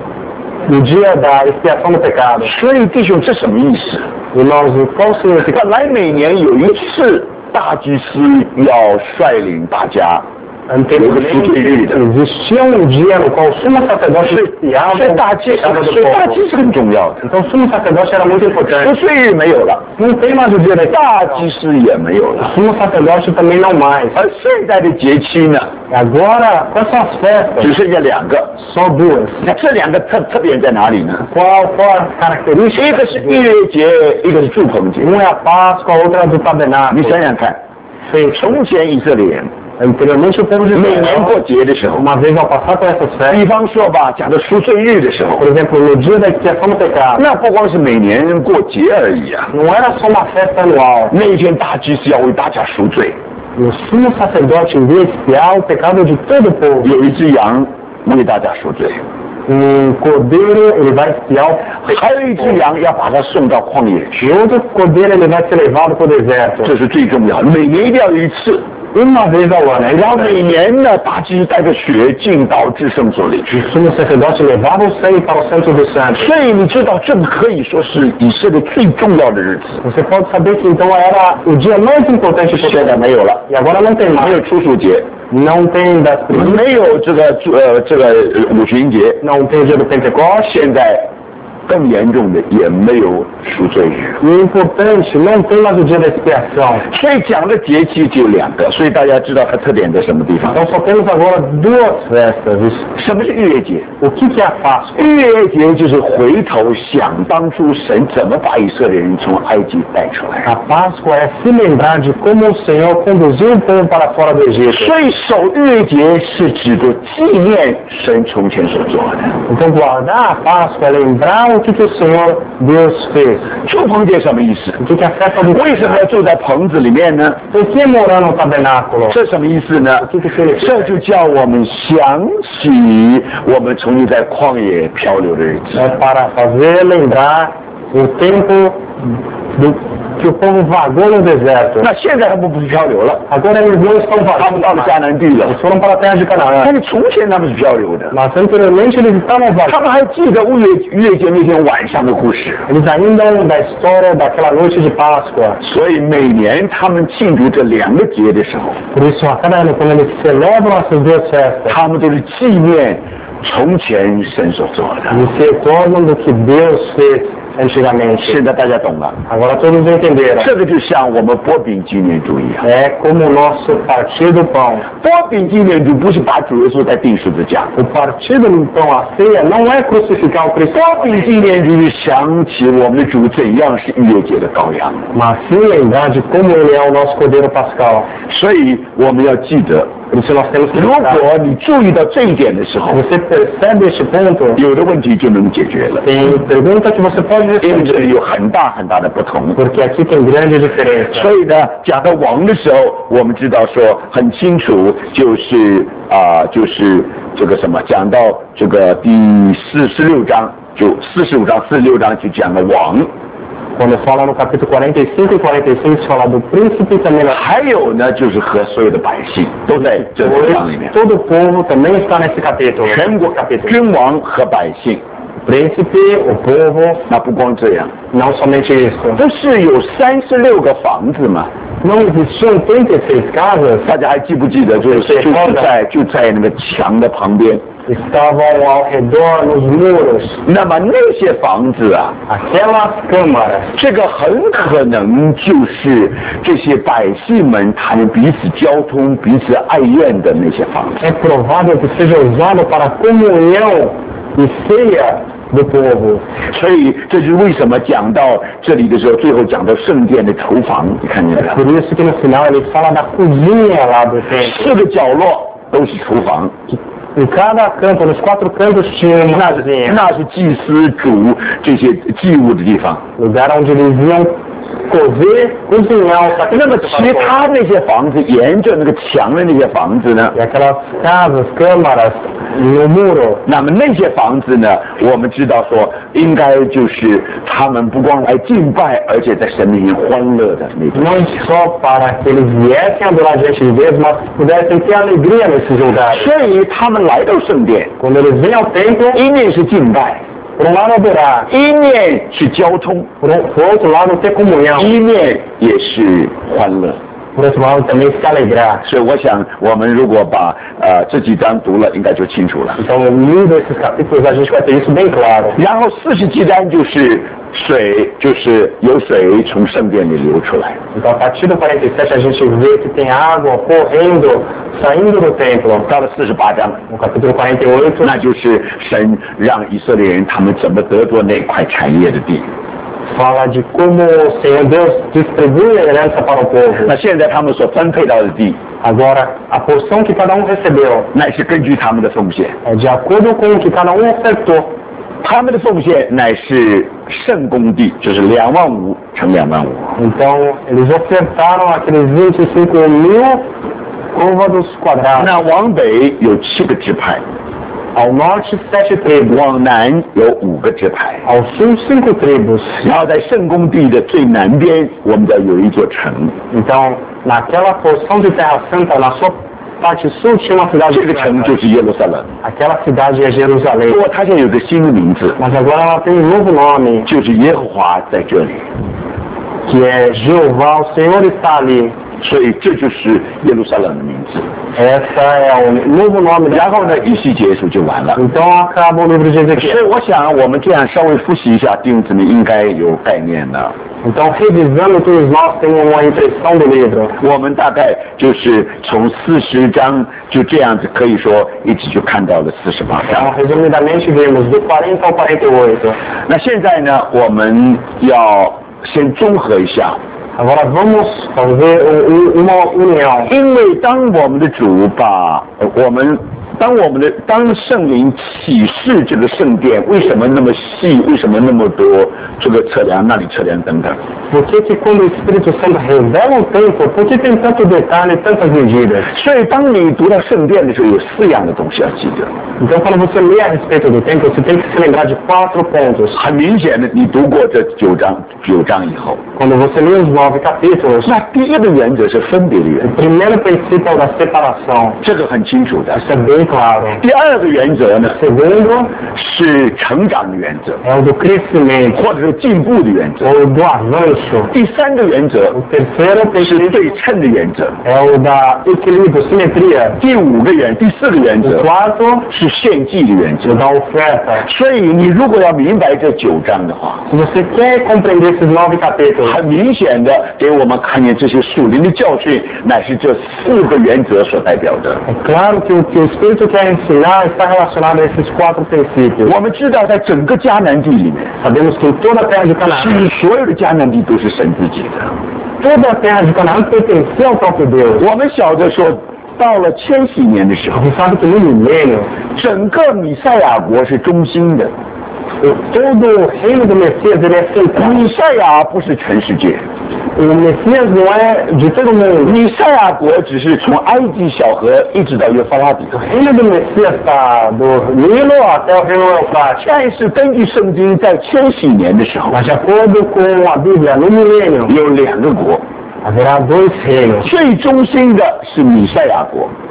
o dia da expiação do pecado. 所以弟兄，这什么意思？ Irmãos, qual o significado? 本来每年有一次大祭司要率领大家， Anteriormente, existia um dia no qual o sumo sacerdote 所 expiava 以 o 大祭 pecado 所 do 以大 povo. 祭是很重要的。 Então o sumo sacerdote era muito 赎 importante. 罪日没有了， Não tem mais o dia da 大 expiação. 祭司也没有 O 了。 sumo sacerdote também não mais. 而现在的节期呢， E agora, quais são as 只 festas? 剩下两个。 Só duas. 那这两个特特别在哪里呢？ Qual, qual a 一 característica? 个是逾越节，一个是住棚节。 Um é a Páscoa, a outra é a do 你 tabernáculo. 想想看， Sim. 从前以色列人 Anteriormente o povo de 每年过 Israel, 节的时候， uma vez ao passar por essas 比 festas, 方说吧，讲到赎罪日的时候 por，exemplo, no dia da expiação do pecado, 那不光是每年过节而已啊， não era só uma festa anual. 那一天大祭司要为大家赎罪， E o sumo sacerdote iria expiar o pecado de todo o povo. 有一只羊为大家赎罪， Um cordeiro, ele vai expiar o 还有一只羊要把它送到旷野去， E outro cordeiro, ele vai ser levado para o deserto. 这是最重要的。每年一定要有一次， Uma vez ao ano. 然后每年呢，大祭司带着血进到至圣所里去。 O sumo sacerdote levava o sangue para o centro do santo. 所以你知道，这个可以说是以色列最重要的日子。 Você pode saber que então era o dia mais importante para o 现在 povo. 没有了， E agora não tem 没有 mais. 初熟节， Não tem das primícias, 没有这个呃这个呃五旬节， não tem o dia do Pentecoste. 现在更严重的也没有赎罪日。 E o importante, não tem mais o dia da expiação. 所以讲的节期只有两个，所以大家知道它特点在什么地方？ Então só temos agora duas festas. 什么是逾越节？ O que, que é a Páscoa? 逾越节就是回头想当初神怎么把以色列人从埃及带出来。 A Páscoa é se lembrar de como o Senhor conduziu o povo para fora do Egito. 所以守逾越节是指着纪念神从前所做的。 Então guardar a Páscoa é lembrar o que, que o Senhor Deus fez. 住棚节什么意思？ O que, que é a festa do 为什么要住在棚子里面呢？ Por que morar no tabernáculo? 这什么意思呢？ O que, que significa? 这就叫我们想起我们曾经在旷野漂流的日子。 É para fazer lembrar o tempo do, que o povo vagou no deserto. 那现在他们不是漂流了， Agora eles não estão 他们 vagando 到了 mais. 迦南地了 Eles。foram para a terra de 但 Canaã. 是从前他们是漂流的， Mas anteriormente eles estavam 他 vagando. 们还记得逾越逾越节那天晚上的故事。 Eles ainda lembram da história daquela noite de Páscoa. 所以每年他们庆祝这两个节的时候， Por isso, a cada ano, quando eles celebram essas duas festas, 他们都是纪念从前神所做的。 eles se recordam do que Deus fez antigamente. 现在大家懂了， Agora todos entenderam. 这个就像我们波饼纪念主一样。 É como o nosso partir do pão. 波饼纪念主不是把主耶稣在钉十字架， O partir do pão, a ceia, não é crucificar o Cristo, 波饼纪念主是想起我们的主怎样是逾越节的羔羊。 mas sim lembrar de como ele é o nosso Cordeiro Pascal. 所以我们要记得， Por isso nós temos que 如 lembrar. 果你注意到这一点的时候， Você percebe este ponto, 有的问题就能解决了。 tem pergunta que você pode 因为这 responder, 里有很大很大的不同。 porque aqui tem grande diferença. 所以呢，讲到王的时候，我们知道说很清楚，就是啊、就是这个什么，讲到这个第四十六章，就四十五章、四十六章就讲了王。 Quando fala no capítulo quarenta e cinco e quarenta e seis, fala do príncipe e também da 还有呢，就是和所有的百姓都在这个章里面， todo o povo também está nesse capítulo. 全国 capítulo. 君王和百姓 príncipe, o povo. 那不光这样， Não somente isso. 不是有三十六个房子吗？ Não existiam trinta e seis casas? 大家还记不记得？就是就是在就在那个墙的旁边。 Estavam ao redor nos muros. 那么那些房子啊， Aquelas câmaras. 这个很可能就是这些百姓们他们彼此交通、彼此爱怨的那些房子。 É provável que seja usado para a comunhão e ceia do povo. 所以这就是为什么讲到这里的时候，最后讲到圣殿的厨房，你看见没有？ Por isso que no final ele fala da cozinha lá do templo. 四个角落都是厨房。 Em cada canto, nos quatro cantos tinha uma cozinha. 那是祭司煮这些祭物的地方。 Lugar onde eles iam cozer, cozinhar o 那么 sacrifício 其 para o povo. 他那些房子，沿着那个墙的那些房子呢？ E aquelas casas, câmaras no muro. 那么那些房子呢？我们知道说，应该就是他们不光来敬拜，而且在神面前欢乐的那种。 Não só para que eles viessem adorar diante de Deus, mas pudessem ter alegria nesses lugares. 所以他们来到圣殿， Quando eles vêm ao templo, 一面是敬拜， por um lado adorar, 一面是交通， por, um, por outro lado ter comunhão, 一面也是欢乐。 por outro lado também se alegrar. 所以我想，我们如果把呃这几章读了，应该就清楚了。 Então, unindo esses capítulos, a gente vai ter isso bem claro. 然后四十七章就是水，就是有水从圣殿里流出来。 Então, a partir do quarenta e sete, a gente vê que tem água correndo, saindo do templo. 到了四十八章， No capítulo quarenta e oito, 那就是神让以色列人他们怎么得着那块产业的地。 fala de como o Senhor Deus distribui a herança para o povo. 那现在他们所分配到的地， Agora, a porção que cada um recebeu 乃是根据他们的奉献， é de acordo com o que cada um ofertou. 他们的奉献乃是圣公地，就是两万五乘两万五。 Então, eles ofertaram aqueles vinte e cinco mil côvados quadrados. 那往北有七个支派， Ao norte, sete tribos. 往南有五个支派。 Ao sul, cinco tribos. 然后在圣公地的最南边，我们的有一座城， Então, naquela porção de Terra Santa, na sua parte sul, tinha uma cidade 这个城就 santa. 是耶路撒冷。 Aquela cidade é Jerusalém. 不过它现在有个新的名字， Mas agora ela tem um novo nome, 就是耶和华在这里， que é Jeová, o Senhor está ali. 所以这就是耶路撒冷的名字。 Essa é o novo nome 然 dela. 后呢，以西结束就完了。 Então acaba o livro de 所以 Ezequiel. 我想，我们这样稍微复习一下，弟兄姊妹应该有概念了。 Então, revisando, todos nós temos uma impressão do livro. 我们大概就是从四十章就这样子，可以说一直就看到了四十八 Então, 章。 resumidamente, vimos do quarenta ao quarenta e oito. 那现在呢，我们要先综合一下， Agora vamos fazer um- um- uma união. 因为当我们的主把呃我们当我们的当圣灵启示这个圣殿为什么那么细，为什么那么多这个测量那里测量等等， Por que que quando o Espírito Santo revela o templo, por que tem tanto detalhe e tantas medidas? 所以当你读到圣殿的时候，有四样的东西要记得。 Então, quando você lê a respeito do templo, você tem que se lembrar de quatro pontos. 很明显的，你读过这九章九章以后， Quando você lê os nove capítulos, 那第一个原则是分别的原 o 则， primeiro princípio é o da separação. 这个很清楚的。 Isso é bem claro. 第二个原则呢 O segundo 是成长的原则， é o do crescimento, 或者是进步的原则。 ou do avanço. 第三个原则 O terceiro 是 princípio 对称的原则。 é o da equilíbrio, simetria. 第五个原，第四个原 O 则 quarto 是献祭的原 é 则 o。da oferta. 所以你如果要明白这九章的话， Se você quer compreender esses nove capítulos, 很明显的给我们看见这些属灵的教训，乃是这四个原则所代表的。 é claro que o que o Espírito quer ensinar está relacionado a esses quatro princípios. 我们知道，在整个迦南地里面， Sabemos que em toda a terra de 是 Canaã, 所有的迦南地都是神自己的。 toda a terra de Canaã pertencia ao próprio Deus. 我们晓得说，到了千禧年的时候， Você sabe que no milênio, 整个米赛亚国是中心的。 o- todo o reino do Messias ele é central. 米赛亚不是全世界， O Messias não é de todo mundo. 米赛亚国只是从埃及小河一直到约法拉底。 O reino do Messias está do Nilo até o reino Eufrates. 但是根据圣经，在千禧年的时候， Mas de acordo com a Bíblia, no milênio, 有两个国， haverá dois reinos. 最中心的是米赛亚国，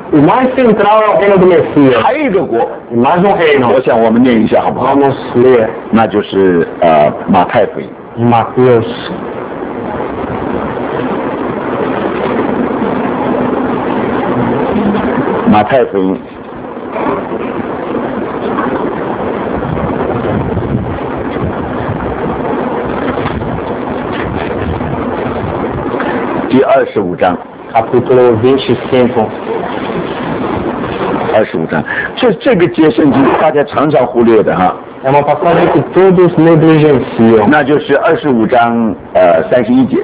O mais central é o reino do Messias. 还有一个国， E mais um reino. 我想我们念一下好不好？ Vamos ler 那就是呃马太福音。 Mateus. 马太福音第二十五章。 Capítulo vinte e cinco. 二十五章，这这个节圣经大家常常忽略的哈， É uma passagem que todos negligenciam. 那就是二十五章呃三十一节。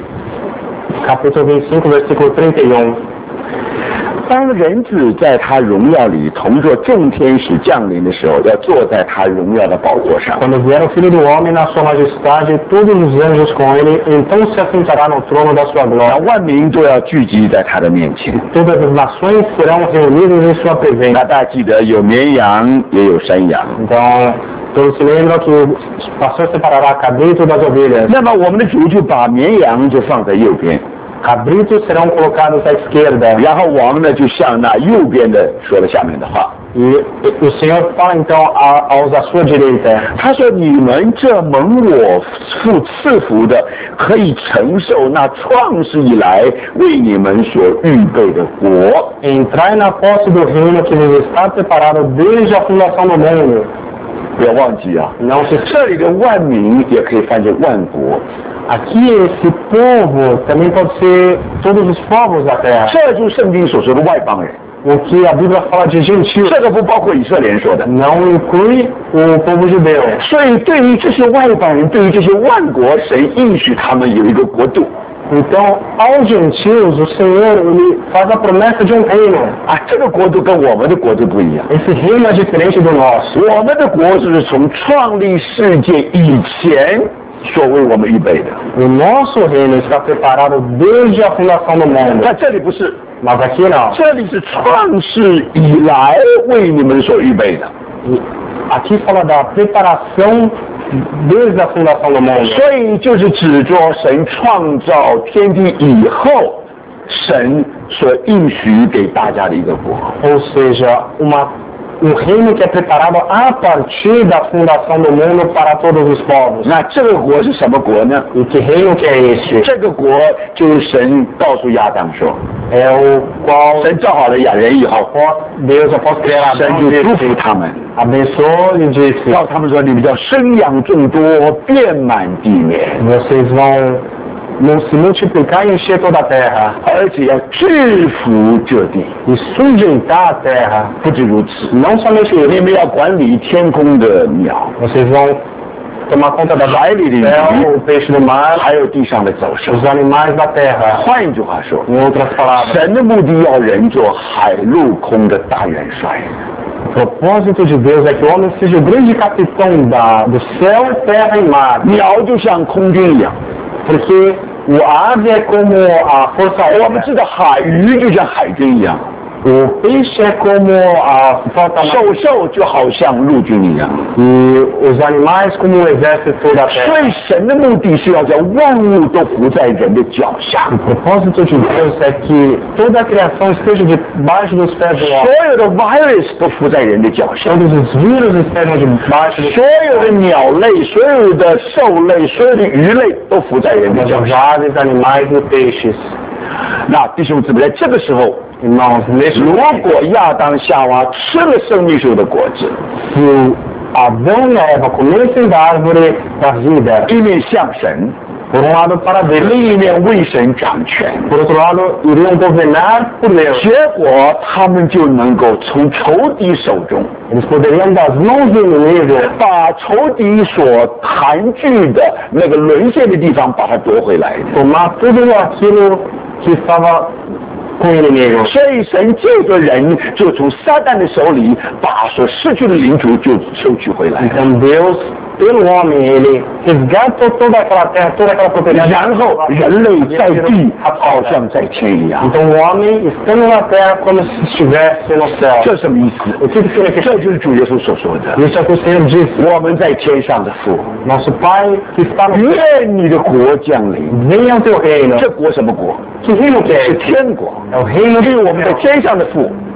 Capítulo vinte e cinco, versículo trinta e um. 当人子在他荣耀里同作众天使降临的时候，要坐在他荣耀的宝座上。 Quando vier o Filho do Homem na sua majestade, todos os anjos com ele, então se assentará no trono da sua 那 glória. 万民都要聚集在他的面前。 Todas as nações serão reunidas em sua 那 presença. 大家记得有绵羊也有山羊。 Então, todos se lembram que o pastor separará cabrito das ovelhas. 那么我们的主就把绵羊就放在右边， Cabritos serão colocados à esquerda. 然后王呢就向那右边的说了下面的话。 E o Senhor fala então a- aos à sua direita. 他说：“你们这蒙我父赐福的，可以承受那创世以来为你们所预备的国。 Entrai na posse do reino que vos está preparado desde a fundação do mundo. ” 不要忘记啊， Não se 这里的万民也可以翻成万国， Aqui esse povo também pode ser todos os povos da terra. 这就是圣经所说的外邦人。 O que a Bíblia fala de gentios 这个不包括以色列人说的。 não inclui o povo judeu. 所以对于这些外邦人，对于这些万国，神应许他们有一个国度 Então, aos gentios, o Senhor ele faz a promessa de um reino. 啊，这个国度跟我们的国度不一样。 Esse reino é diferente do nosso. 我们的国是从创立世界以前所为我们预备的， O nosso reino está preparado desde a fundação do mundo. 那这里不是。 Mas aqui não. 这里是创世以来为你们所预备的， E aqui fala da preparação desde a fundação do mundo. 所以就是指着神创造天地以后，神所应许给大家的一个国。 Ou seja, uma, um reino que é preparado a partir da fundação do mundo para todos os povos. 那这个国是什么国呢？ E que reino que é este? 这个国就是神告诉亚当说， É o qual 神造好了亚人以后， após Deus, após criar 神 Adão, 就祝 disse, 福他们， abençoou e disse, 告诉他们说：“你们要生养众多，遍满地面， vocês vão, vão se multiplicar e encher toda a terra 而且要制服这地。 e sujeitar a terra. 不止如此， Não somente 你 isso, 们要管理天空的鸟。” vocês vão tomar conta da 海里的 do céu, 鱼 o peixe do mar, 还有地上的走兽。 os animais da terra. 换一句话说， Em outras palavras, 神的目的要人做海陆空的大元帅。 o propósito de Deus é que o homem seja o grande capitão da, do céu, terra e mar. 鸟就像空军一样， Porque o ave é como a força 我们 aérea, 知道海鱼就像海军一样， o peixe é como a frota 兽 marítima 兽就好像陆军一样。 e os animais como o exército da 所 terra. 以神的目的是要将万物都服在人的脚下， O propósito de Deus é que toda a criação esteja debaixo dos pés do 所 homem. 有的 virus 都服在人的脚下， Todos os vírus estejam debaixo dos 所有的鸟类、所有的兽类、所有的鱼类都服在人的脚 das 下。 aves, animais e peixes. 那弟兄姊妹，在这个时候， Irmãos, neste 如 momento, 果亚当夏娃吃了生命树的果子， se o Adão e a Eva comessem da árvore da vida, 一面向神， por um lado para Deus, 另一面为神掌权， por outro lado iriam governar por Deus. 结果他们就能够从仇敌手中 Eles poderiam das mãos do inimigo 把仇敌所盘踞的那个沦陷的地方把它夺回来的。 tomar tudo aquilo que estava com o inimigo. 所以神这个人就从撒旦的手里把所失去的领主就收取回来， Então Deus, pelo homem, ele resgatou toda aquela terra, toda aquela propriedade. 然后人类在地好像在天一样。 Então o homem estando na terra como se estivesse no céu. 这什么意思？ O que que significa? 这就是主耶稣所说的。 Isso é o que o Senhor disse. 我们在天上的父， Nosso Pai que está no céu, 愿你的国降临。 venha o teu reino. 这国什么国？ Que reino que é 是 esse? 天国。 É o reino 因 de 为我们在 Deus. 天上的父，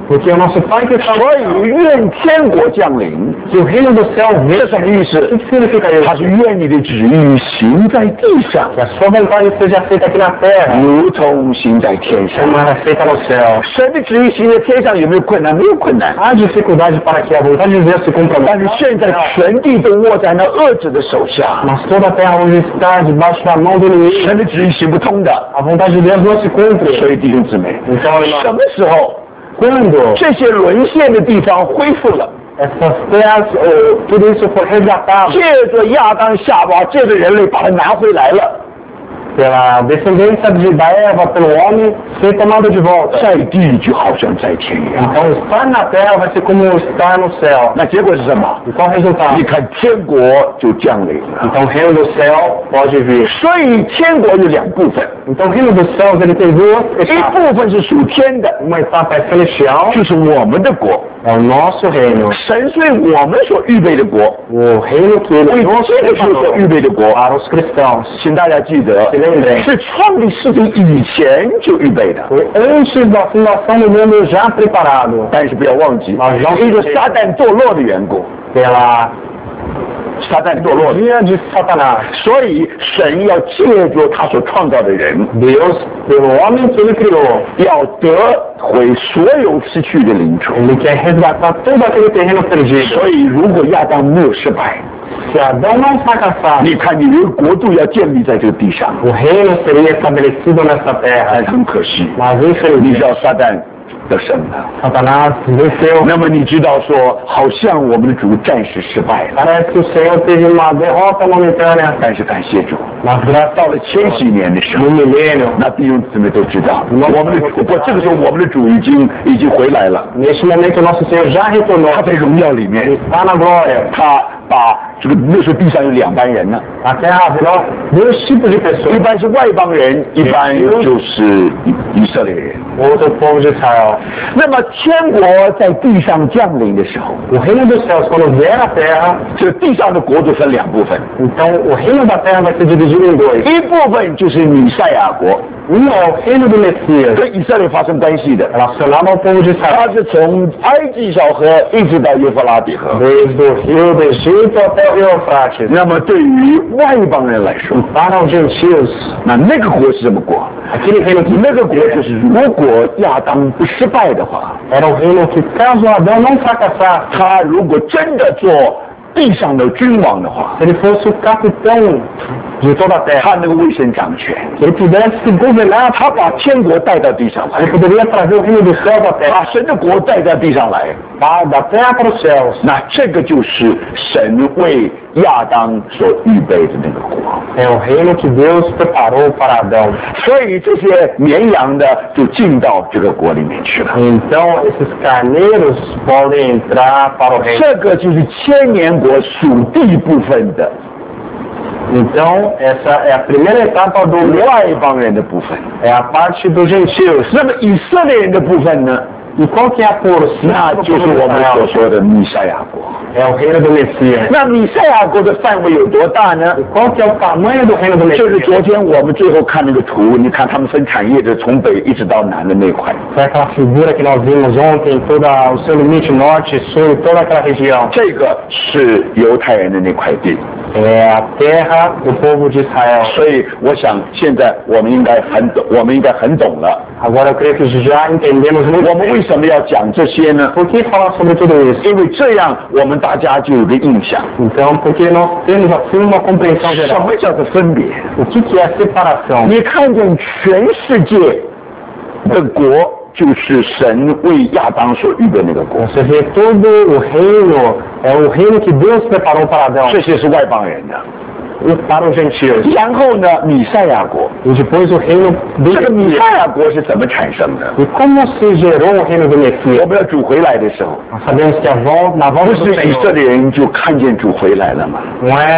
Porque o nosso Pai que está 所以愿天国降临， que o reino do céu 这 venha. 什么意思？ O que significa 他 isso? 是愿你的旨意行在地上， Que a sua vontade seja feita aqui na terra, 如同行在天上。 como ela é feita no céu. 神的旨意行在天上有没有困难？没有困难。 Há dificuldade para que a vontade de Deus se cumpra no 但是 céu. 现在全地都握在那恶者的手下， Mas toda a terra hoje está debaixo da mão do inimigo. 神的旨意行不通的。 A vontade de Deus não se 所 cumpre. 以弟兄姊妹， Então, 什 irmão, 么时候 quando 这些沦陷的地方恢复了？ essas terras, ou tudo isso for resgatado 借着亚当夏娃，借着人类把它拿回来了， pela descendência de da Eva, pelo homem, ser tomado de volta. 在地就好像在天一样。 Então, estar na terra vai ser como estar no céu. 那结果是什么？ E qual o resultado? 你看天国就降临了。 Então, o reino do céu pode vir. 所以天国有两部分， Então, o reino dos céus ele tem duas 一 etapas. 部分是属天的， Uma etapa é celestial, 就是我们的国， é o nosso reino. 神是我们所预备的国， O reino que ele 为 nos 这个时所 preparou 预备的国。 para os cristãos. 请大家记得， Se lembrem, 是创立世界以前就预备的。 foi antes da fundação do mundo já preparado 但是不要忘记， Mas não 因着撒旦堕落的缘故， pela 撒旦堕落了， dia de Satanás. 所以神要借着他所创造的人， Deus, pelo homem que ele criou, 要得回所有失去的领主。 ele quer resgatar todo aquele terreno perdido. 所以如果亚当没有失败， Se Adão não fracassasse, 你看你的国度要建立在这个地上， o reino seria estabelecido nessa 但 terra. 是很可惜， Mas 你 infelizmente 知道撒旦得胜了。 Satanás venceu. 那么你知道说，好像我们的主暂时失败了， Parece que o Senhor teve uma derrota momentânea, 但是感谢主， mas graças 到了千禧年的时候 no，milênio, 那弟兄姊妹都知道，我们的主，不，这个时候我们的主已经已经回来了， neste momento nosso Senhor já retornou. 他在荣耀里面， Está na glória. 他把这个那时候地上有两班人呢， A terra virou dois tipos de 一 pessoas. 般是外邦人，一般就是以以色列人。 Outro povo de Israel. 那么天国在地上降临的时候， O reino dos céus, quando vier à terra, 这个地上的国度分两部分， então o reino da terra vai ser dividido em dois. 一部分就是米赛亚国， Um é o reino do Messias, 跟以色列发生关系的， relacionado ao povo de Israel, 它是从埃及小河一直到幼发拉底河。 desde o rio do Egito até o rio Eufrates. 那么对于外邦人来说， Para os gentios, 那那个国是什么国？ aquele reino que 那个国就是如果亚当不失败的话， era o reino que, caso Adão não fracassasse, 他如果真的做地上的君王的话， se ele fosse o capitão de toda a terra, 他能够为神掌权， se ele pudesse governar, 他把天国带到地上来 ele，poderia trazer o reino dos céus à 把 terra, 神的国带到地上来， da, da terra para os céus. 那这个就是神为亚当所预备的那个国。 É o reino que Deus preparou para Adão. 所以这些绵羊的就进到这个国里面去了。 Então, esses carneiros podem entrar para o reino. 这个就是千年国属地部分的 Então, essa é a primeira etapa do 外邦人的部分。 é a parte dos gentios. 那么以色列人的部分呢？ E qual que é a porção 那 do 就是 povo de 我们所 Israel? 说的弥赛亚国。 É o reino do Messias. 那弥赛亚国的范围有多大呢？ E qual que é o tamanho do reino do 就是 Messias? 昨天我们最后看那个图，你看他们分产业的，从北一直到南的那块， Foi aquela figura que nós vimos ontem, toda o seu limite norte, sul, toda aquela região. 这个是犹太人的那块地。 É a terra do povo de Israel. 所以我想现在我们应该很懂，我们应该很懂了。 Agora eu creio que já entendemos 我 muito 们为 bem. 什么要讲这些呢？ Por que falar sobre tudo isso? 因为这样我们大家就有个印象， Então, porque nós temos assim uma compreensão 什 geral. 么叫做分别？ O que, que é separação? 你看见全世界的国，就是神为亚当所预备那个国， Você vê todo o reino, é o reino que Deus preparou para Adão 这些是外邦人的。 e para os gentios. 然后呢，米赛亚国， E depois o reino do 这个米 Messias. 赛亚国是怎么产生的？ E como se gerou o reino do 我 Messias? 们要主回来的时候， Nós sabemos que a volta, na 不 volta do 是以色 Senhor 列人就看见主回来了吗？ não é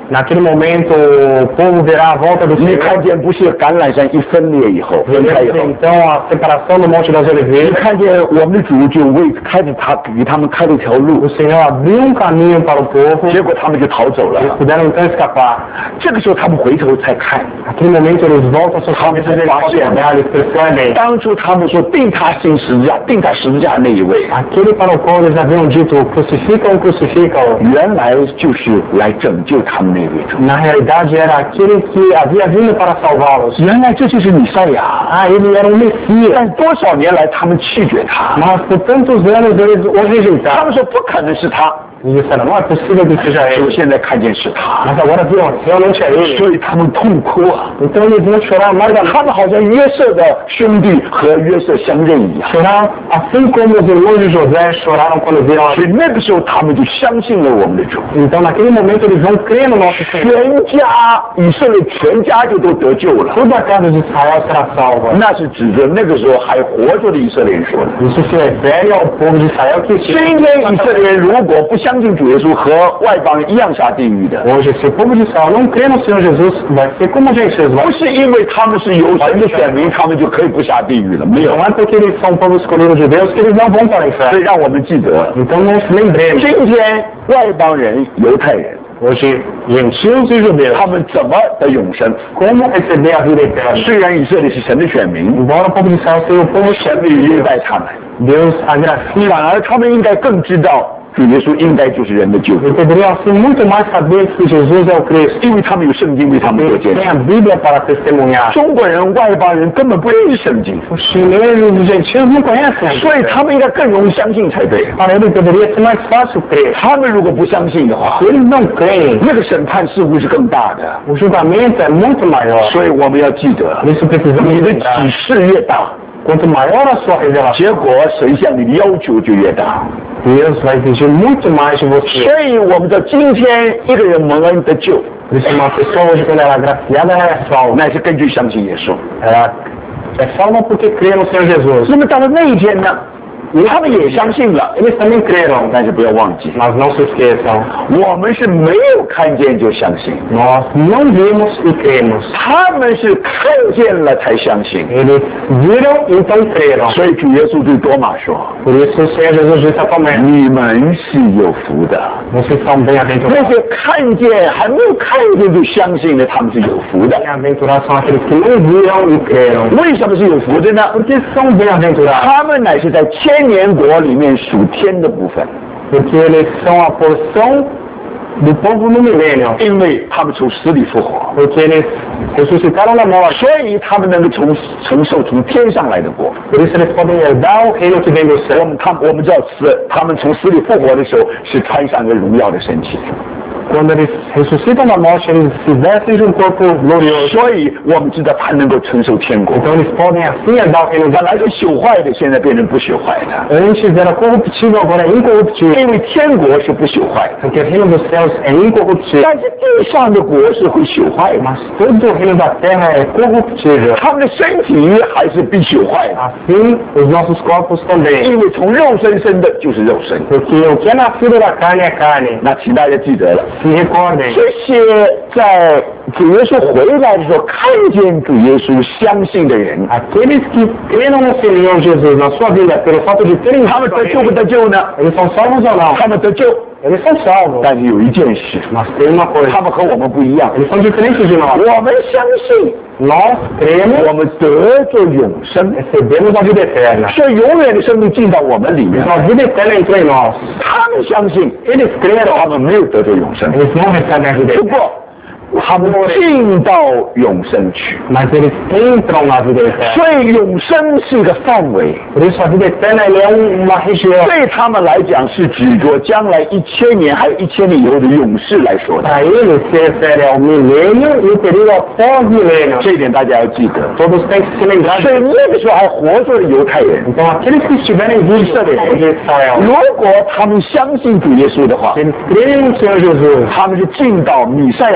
Naquele momento, o povo verá a volta do 你 Senhor. 看见不是橄榄山一分裂以后，分开以 Veremos 后， então a separação do Monte das 你 Oliveiras. 看见我们的主就为开着他给他们开了一条路 O， Senhor abriu um caminho para o povo. 结果他们就逃走 Eles 了。 puderam então escapar. 这个时候他们回头才看， Naquele momento eles voltam seus Calma, caminhos e você eles podem vai olhar, eles percebem. 当初他们说定他钉十字架，定他十字架那一位， Aquele para o qual eles haviam dito crucificam, crucificam. 原来就是来拯救他们那位主。 Na realidade era aquele que havia vindo para salvá-los. 原来这就是弥赛亚。 Ah, ele era um Messias. 但多少年来他们拒绝他， Mas por tantos anos eles o 他 rejeitaram. 们说不可能是他， E disseram, não é possível que seja 我 ele. 现在看见是他， Mas agora viram, realmente é ele. 所以他们痛哭啊。 Então eles vão chorar amargamente. 他们好像约瑟的兄弟和约瑟相认一样， Chorar assim como os irmãos de José choraram quando viram a 所以那个时候他们就相信了我们的主， Então naquele momento eles vão crer no nosso Senhor. 全家以色列全家就都得救了。 Toda a casa de Israel será salva. 那是指着那个时候还活着的以色列人说的。 Isso se refere ao povo de Israel que 今天以色列人如果不相信主耶稣，和外邦人一样下地狱的， hoje, se o povo de Israel não crê no Senhor Jesus, vai ser como a gente 不 vai. 是因为他们是有神的选民，他们就可以不下地狱了，没有 Não。é porque eles são o povo escolhido de Deus que eles não vão para o 所以 inferno. 让我们记得， Então nós lembremos, 今天外邦人、犹太人， hoje, gentios e judeus, 他们怎么得永生？ como receber a vida eterna. 虽然以色列是神的选民， Embora o povo de Israel seja o povo 神 escolhido 没 de 优 Deus, 待他们， Deus agracia. 反而他们应该更知道主耶稣应该就是人的救主， Eles deveriam assim muito mais saber que Jesus é o Cristo. 因为他们有圣经为他们做 Eles 见 têm 证。 a Bíblia para testemunhar. 中国人、外邦人根本不认识圣经， Os chineses e os gentios não conhecem a 所以 Bíblia. 他们应该更容易相信才对。 Para eles deveria ser mais fácil crer. 他们如果不相信的话， Se eles não creem, 那个审判似乎是更大的。 o julgamento é muito maior. 所以我们要记得， Por isso precisamos 你的 lembrar. 启示越大， Quanto maior a sua revelação, 结果神向你的要求就越大。 Deus vai exigir muito mais de você. 所以我们的今天一个人蒙恩得救， Por isso uma pessoa hoje quando ela é agraciada, ela é salva. 那是根据相信耶稣。 Ela é salva porque crê no Senhor Jesus. 那么到了那一天呢，他们也相信了， Eles também creram, 但是不要忘记， mas não se esqueçam. 我们是没有看见就相信， Nós não vimos e cremos. 他们是看见了才相信。 Eles viram, então creram. 所以主耶稣对多马说 Por isso o Senhor Jesus disse a：“ Tomé, 你们是有福的。 vocês são 那 bem-aventurados. 些看见还没有看见就相信的，他们是有福的。 Bem-aventurados são aqueles que não viram e creram. 为什么是有福的呢？ Porque são bem-aventurados. 他们乃是在千年国里面属天的部分， Porque eles são a porção do povo no milênio. 因为他们从死里复活， Porque eles ressuscitaram da morte. 所以他们能够从承受从天上来的国。 Por isso eles podem herdar o reino que vem do 我 céu. 们看，我们知道死，他们从死里复活的时候是穿上个荣耀的身体， Quando eles ressuscitam da morte, eles se vestem de um corpo glorioso. 所以我们知道他能够承受天国。 Então eles podem assim herdar o reino 本 de 来是朽坏的，现在变成不朽坏的， Antes era corruptível, agora é incorruptível. 因为天国是不朽坏的， Porque o reino dos céus é incorruptível. 但是地上的国是会朽坏的， Mas todo o reino da terra é corruptível. 他们的身体还是必朽坏的， Assim, os nossos corpos também. 因为从肉身生的就是肉身。 Porque o que é nascido da carne é carne. 那请大家记得了， Se recordem, 这些在主耶稣回来的时候看见主耶稣相信的人， aqueles que creram no Senhor Jesus na sua vida, pelo fato de terem 他们 visto 得 a 救不 ele, 得救呢？ eles são salvos ou não? 他们得救， Eles são salvos. 但是有一件事， Mas tem uma 他 coisa, 们和我们不一样。 eles são diferentes de nós. 我们相信， Nós cremos, 我们得着永生， recebemos a vida eterna. 是永远的生命进到我们里面 Então。a vida eterna entrou em nós. 他们相信， Eles creram, 他们没有得着永生， eles não recebem a vida 不 eterna. 过他们进到永生去。 Mas eles entram na vida eterna. 所以永生是一个范围， Por isso a vida eterna ele é um- uma região. 对他们来讲是指着将来一千年还有一千年以后的永世来说的。 Para eles se refere ao milênio e o período após milênio. 这一点大家要记得。 Todos têm que se lembrar 所以 disso. 那个时候还活着的犹太人， Então aqueles que estiverem vivos Isso é verdade. de Israel, 如果他们相信主耶稣的话 se，eles crerem no Senhor Jesus, 他们就进到弥赛亚国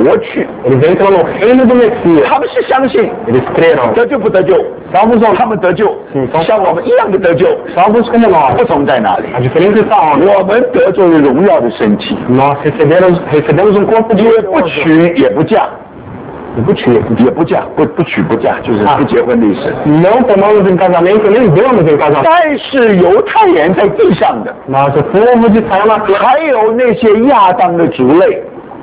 国去。 Eles entram no reino do Messias. 他们是相信 Eles creram. 得救不得救， Salvos ou 他们得救， Sim, são 像我们一样的得救。 salvos como nós. 不同在哪里？ A diferença está onde? 我们得救了荣耀的身体， Nós recebemos, recebemos um corpo 也不 glorioso. 娶也不嫁， E不tira. 也不嫁，不不娶不嫁，就是不结婚的意思。 Não tomamos em casamento, nem damos em casamento. 但是犹太人在地上的， Mas o povo de Israel na terra, 还有那些亚当的族类，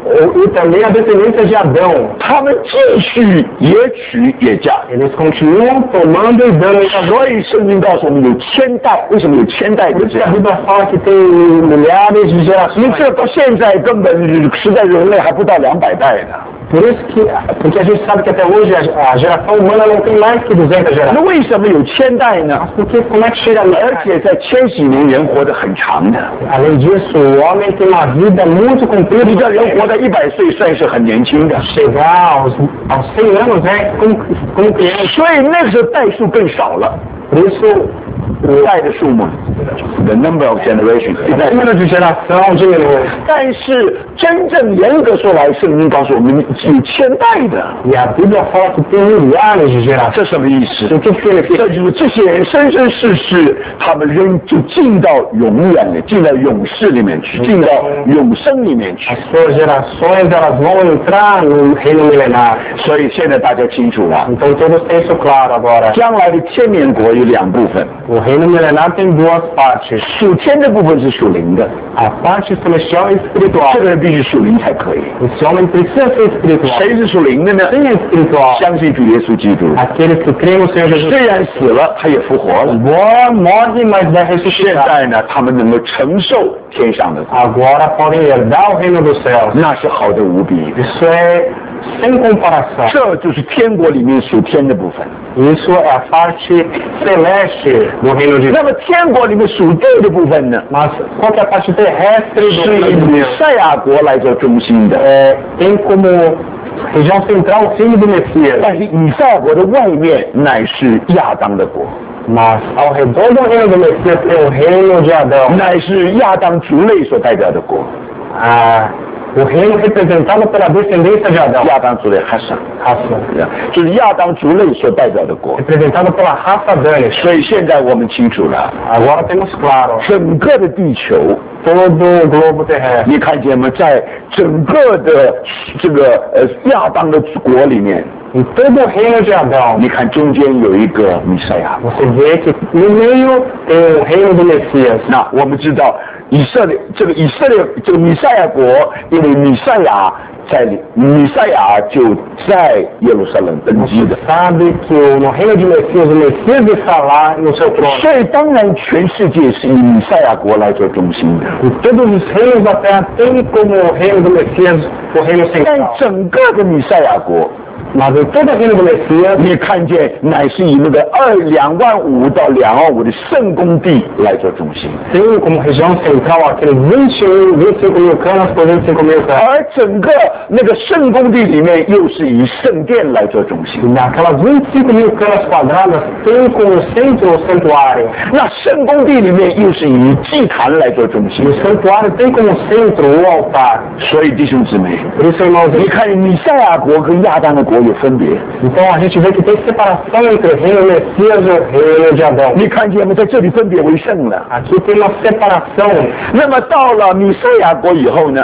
e também a descendência de Adão, 他们继续也娶也嫁。 eles continuam tomando e dando em casamento. 所以圣经告诉我们有千代，为什么有千代 Por 就 isso 这 que a 样？ Bíblia fala que tem milhares de 因为 gerações. 这到现在根本实在人类还不到两百代呢。 Por isso que, porque a gente sabe que até hoje a, a geração humana não tem mais que duzentas 那 gerações. 为什么有千代呢？ Porque como é que chega ali? 而且在千禧年人活得很长的， Além disso, o homem tem uma vida muito 一 comprida. 个人活到一百岁算是很年轻的， Chegar aos, aos cem anos é como, como criança. 所以那个时候代数更少了， Por isso, 代的数目 ，the number of generations， o número de geração diminui. 但是真正严格说来，圣经告诉我们有千代的， E a Bíblia fala que tem milhares de gerações. 这什么意思？ O que significa? 这就是这些人生生世世，他们仍就进到永远里，进到永世里面去，进到永生里面去。 As suas gerações elas vão entrar no reino milenar. 所以现在大家清楚了， Então todos têm isso claro agora. 将来的千年国有两部分， O reino milenar tem duas partes. 属天的部分是属灵的， A parte celestial e 这 espiritual. 个人必须属灵才可以。 Esse homem precisa ser espiritual. 谁是属灵的呢？ Quem é espiritual? 相信主耶稣基督， Aqueles que creem no Senhor Jesus. 虽然死了，他也复活了。 Agora morre, mas vai 现 ressuscitar. 在呢，他们能够承受天上的， Agora podem herdar o reino dos céus. 那是好的无比。 Isso é sem comparação. 这就是天国里面属天的部分。 Isso é a parte celeste do reino de Deus. 那么天国里面属地的部分呢， Mas qual que é a parte terrestre do 是 reino 以 de 以 Deus? 赛亚国来做中心的。 É, tem como região central o reino do Messias. 但是以赛亚国的外面乃是亚当的国， Mas ao redor do reino do Messias tem o reino de Adão. 乃是亚当族类所代表的国。 Ah, o reino representado pela descendência de Adão. 亚当族类哈萨， Raça. 就是亚当族类所代表的国。 Representado pela raça adâmica. 所以现在我们清楚了， Agora temos claro. 整个的地球， Todo o globo terrestre. 你看见吗？在整个的这个呃亚当的国里面， Em todo o reino de Adão. 你看中间有一个弥赛亚。 Você vê que no meio tem o reino do Messias. 那我们知道以色列这个以色列这个弥赛亚国，因为弥赛亚在里，弥赛亚就在耶路撒冷登基 Você 的， sabe que no reino de Messias, o Messias está lá no seu trono. 所以当然全世界是以弥赛亚国来做中心的。 E todos os reinos da terra têm como o reino do Messias o reino 但 central. 整个的弥赛亚国， Mas em todo o reino do Messias, 你看见乃是以那个二两万五到两万五的圣公地来做中心， tem como região central aqueles vinte e um, vinte e cinco mil canas por vinte e cinco mil canas. 而整个那个圣公地里面又是以圣殿来做中 E 心。 naquelas vinte e cinco mil canas quadradas tem como centro o santuário. 那圣公地里面又是以祭坛来做中 E 心 o。santuário tem como centro o altar. 所以弟兄姊妹， Por isso, irmãos, 你看弥赛亚国跟亚当的国有分别， então a gente vê que tem separação entre o reino Messias e o reino de Adão. 你看见吗？在这里分别为圣了。 Aqui tem uma separação. 那么到了弥赛亚国以后呢，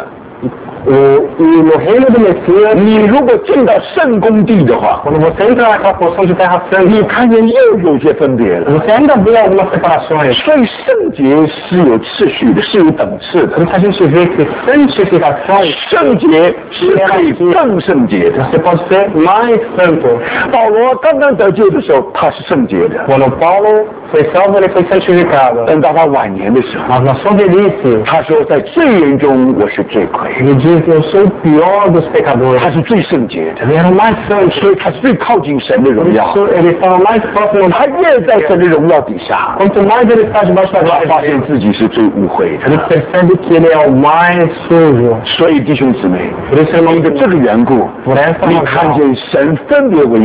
O, e no reino do Messias, 你如果进到圣公地的话， quando você entra naquela porção de terra 你 santa, 看见又有些分别了。 você ainda vê algumas separações. 所以圣洁是有次序的，是有等次 Por 的。 isso a gente vê que santificação, 圣洁是可以更圣洁的。 você pode ser mais santo. 保罗刚刚得救的时候，他是圣洁的； Quando Paulo foi salvo, ele foi santificado. 等到他晚年的时候， Mas na sua velhice, 他说在罪人中我是罪魁， ele diz que eu sou o pior dos pecadores. 他是最圣洁的， Ele era o mais santo. 所以他是最靠近神的 Por 荣耀。 isso ele estava mais próximo. 他越在神的荣耀底下， Quanto mais ele está debaixo da 他 glória 发 de 现 Deus, 自己是最污秽 ele 的。 percebe que ele é o mais sujo. 所以弟兄姊妹， Por isso, 因 irmão, 着这个缘故， por essa 你看 razão, 见神分别为圣，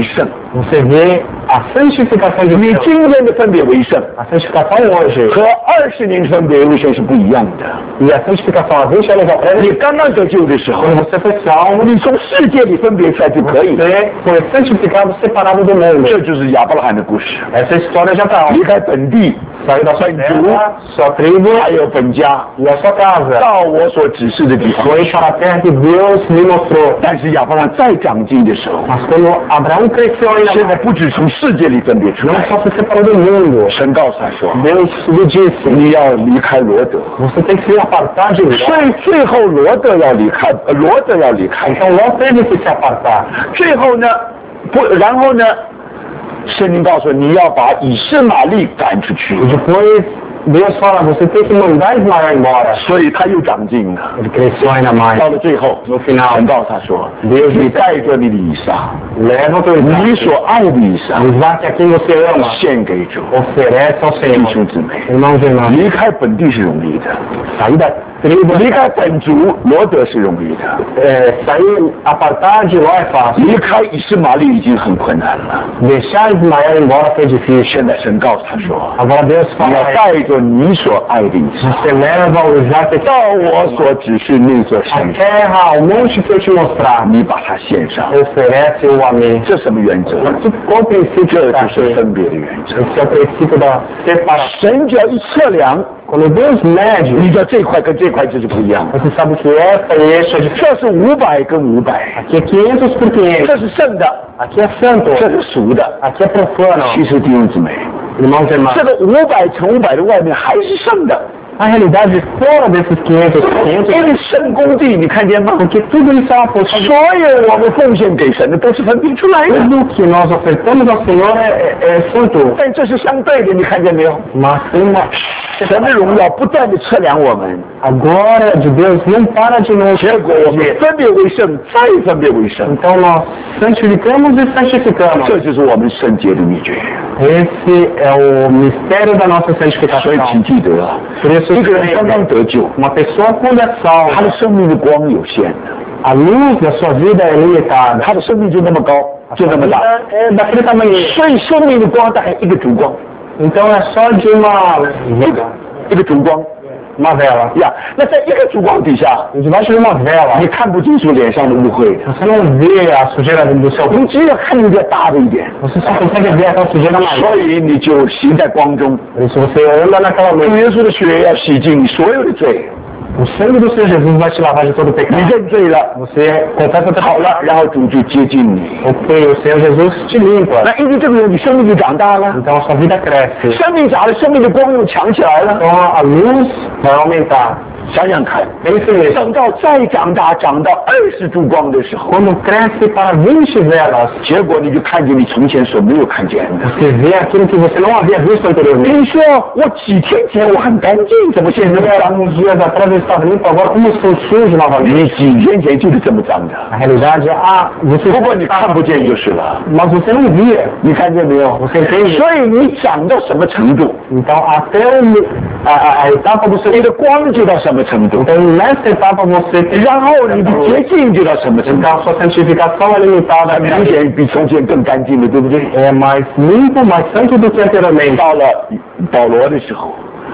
Você vê a santificação de 你 Deus. 今天的分别为圣 A santificação hoje 和二十年分别为圣是不一样的。 e a santificação há vinte anos 你 atrás, 刚刚得救的时候， quando você foi salvo, 你从世界里分别出来就可以了。 você foi santificado separado do mundo. 这就是亚伯拉罕的故事， Essa é a história de Abraão. 离开本地， Saiu da sua terra, sua tribo 还有本家， e a sua casa. 到我所指示的地方。 Foi para a terra que Deus lhe mostrou. 但是亚伯拉罕再长进的时候， Mas quando Abraão cresceu ainda 现 mais, 在不止从世界里分别出 não 来， só se separou do mundo, 神告诉他说， Deus lhe disse, 你要离开罗德。 você tem que se apartar de Ló. 所以最后罗德要离开，呃罗德要离开。 Então Ló teve que se apartar. 最后呢，不，然后呢，圣经告诉你要把以实玛利赶出去， E depois Deus fala, você tem que mandar Ismael embora. 所以他又长进了。 Ele cresceu ainda mais. 到了最后， No final, 神告诉他说：“ Deus 你 lhe 带着你的以撒， leva o teu 你 Isaac, 所爱的以撒， Isaac a quem você ama, 献给主。 oferece ao ” 弟 Senhor. 兄姊妹， Irmãos e irmãs, 离开本地是容易的， sair da tribo, 离开本族罗德是容易的， é, sair, apartar de Ló é fácil. 离开以实玛利已经很困难了。 Deixar Ismael embora foi difícil. 现在神告诉他说 Agora Deus：“ 你要 fala, 带着你所爱的以撒， você leva o Isaac 到我所指示那座 à 山上， terra, ao monte que eu te mostrar. 你把它献上。 Oferece-o a mim. 这什么原则？ Qual o princípio 这 que está 就是 aqui? 分别的原则。 Esse é o princípio da separação. 神只要一测量， Quando Deus mede, 你知道这块跟这块就是不一样的。 você sabe que essa e essa é diferente. 这是五百跟五百， Aqui é quinhentos por quinhentos. 这是圣的， Aqui é santo. 这是俗的。 Aqui é profano. 其实弟兄姊妹， Irmãos e 这 irmãs, 个五百乘五百的外面还是圣的， a realidade fora desses quinhentos por 因 quinhentos, 为圣公地，你看见吗？ porque tudo isso é uma função de 所有我们奉献给神的都是分别出来的， tudo que nós ofertamos ao Senhor é, é, é santo. 但这是相对的，你看见没有？ Mas tem uma, 神的荣耀不断的测量我们， a glória de Deus não para de nos 结果我们 medir. 分别为圣，再分别为圣， Então nós santificamos e santificamos. 这就是我们圣洁的秘诀。 Esse é o mistério da nossa 所以 santificação. 请记得啊， Por isso, 一个人刚刚得救， uma pessoa quando é 他的 salva, 生命的光有限的， a luz da sua vida é limitada. 他的生命就那么高， A 就 sua 那么 vida 大， é daquele tamanho. 所以生命的光大概一个烛光， Então é só de uma, 一个烛光 uma vela. 呀。那在一个烛光底下， E debaixo de uma 你 vela, 看不清楚脸上的污秽的， você não vê a sujeira do seu 你 rosto. 只有看见一个大的一点， Você só consegue ver aquela sujeira maior. 所以你就行在光中。 Por isso você anda naquela 主 luz. 耶稣的血要洗净你所有的罪， O sangue do Senhor Jesus vai te lavar de todo o 你 pecado. 认罪了， Você confessa teu 好了， pecado. 然后主就接近你。 Ok, o Senhor Jesus te limpa. 那因为这个人，你生命就长大了， Então a sua vida cresce. 生命长了，生命的光又强起来了。 Então a luz vai aumentar. 想想看， Pense nisso. 等到再长大，长到二十烛光的时候， Quando cresce para vinte velas, 结果你就看见你从前所没有看见的。 você vê aquilo que você não havia visto 你 anteriormente. 说我几天前我很干净，怎么现在 Você 这么 vê, 脏？ uns dias atrás eu estava limpo, agora como estou sujo novamente. 你几天前就是这么脏的， A realidade é, ah, você 不过你看不见就是了。 mas você não via. 你看见没有？ Você entende? 所以你长到什么程度， Então até o, a, a, a etapa do seu 你的光就到什么程度， Então nessa etapa você tem 然后你的洁净就到什么程度。 Então a sua santificação é limitada, 很明显比从前更干净了，对不对？ é mais limpo, mais santo do que anteriormente. 到了保罗的时候，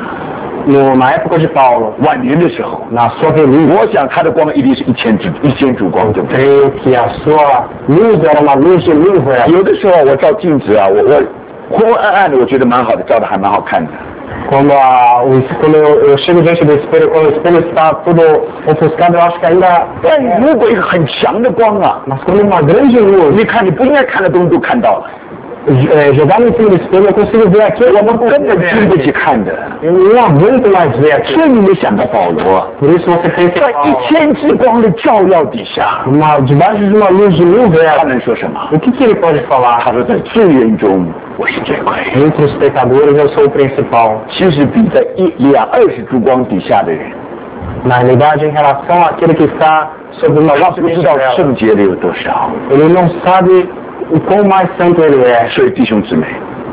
No, na época de Paulo, 晚年的时候， na sua velhice, 我想他的光一定是一千烛一千烛光，对不对？ creio que a sua luz era uma luz de mil velas. 有的时候我照镜子啊，我我昏昏暗暗的，我觉得蛮好的，照的还蛮好看的。 Quando, a, o, quando eu, eu chego diante do espelho, quando o espelho está todo ofuscado, eu acho que ainda... 但如果一个很强的光啊， Mas quando uma grande luz 你看你不应该看的东西都看到了， é, jogada em cima do espelho, eu consigo ver aquilo. 我们根本经不起看的。 Eu não aguento mais ver aquilo. 所以你没想到保罗， Por isso você pensa 在 em 一 Paulo, 千之光的照耀底下， uma, debaixo de uma luz de mil 他 velas. 能说什么？ O que, que ele pode falar? 他说在罪人中我是最贵。 Entre os pecadores eu sou o principal. 其实比在一两二十烛光底下的人， Na realidade, em relação àquele que está sob uma 他 luz 不 de 知道 velas, 圣洁的有多少。 ele não sabe o quão mais santo ele é. 所以弟兄姊妹，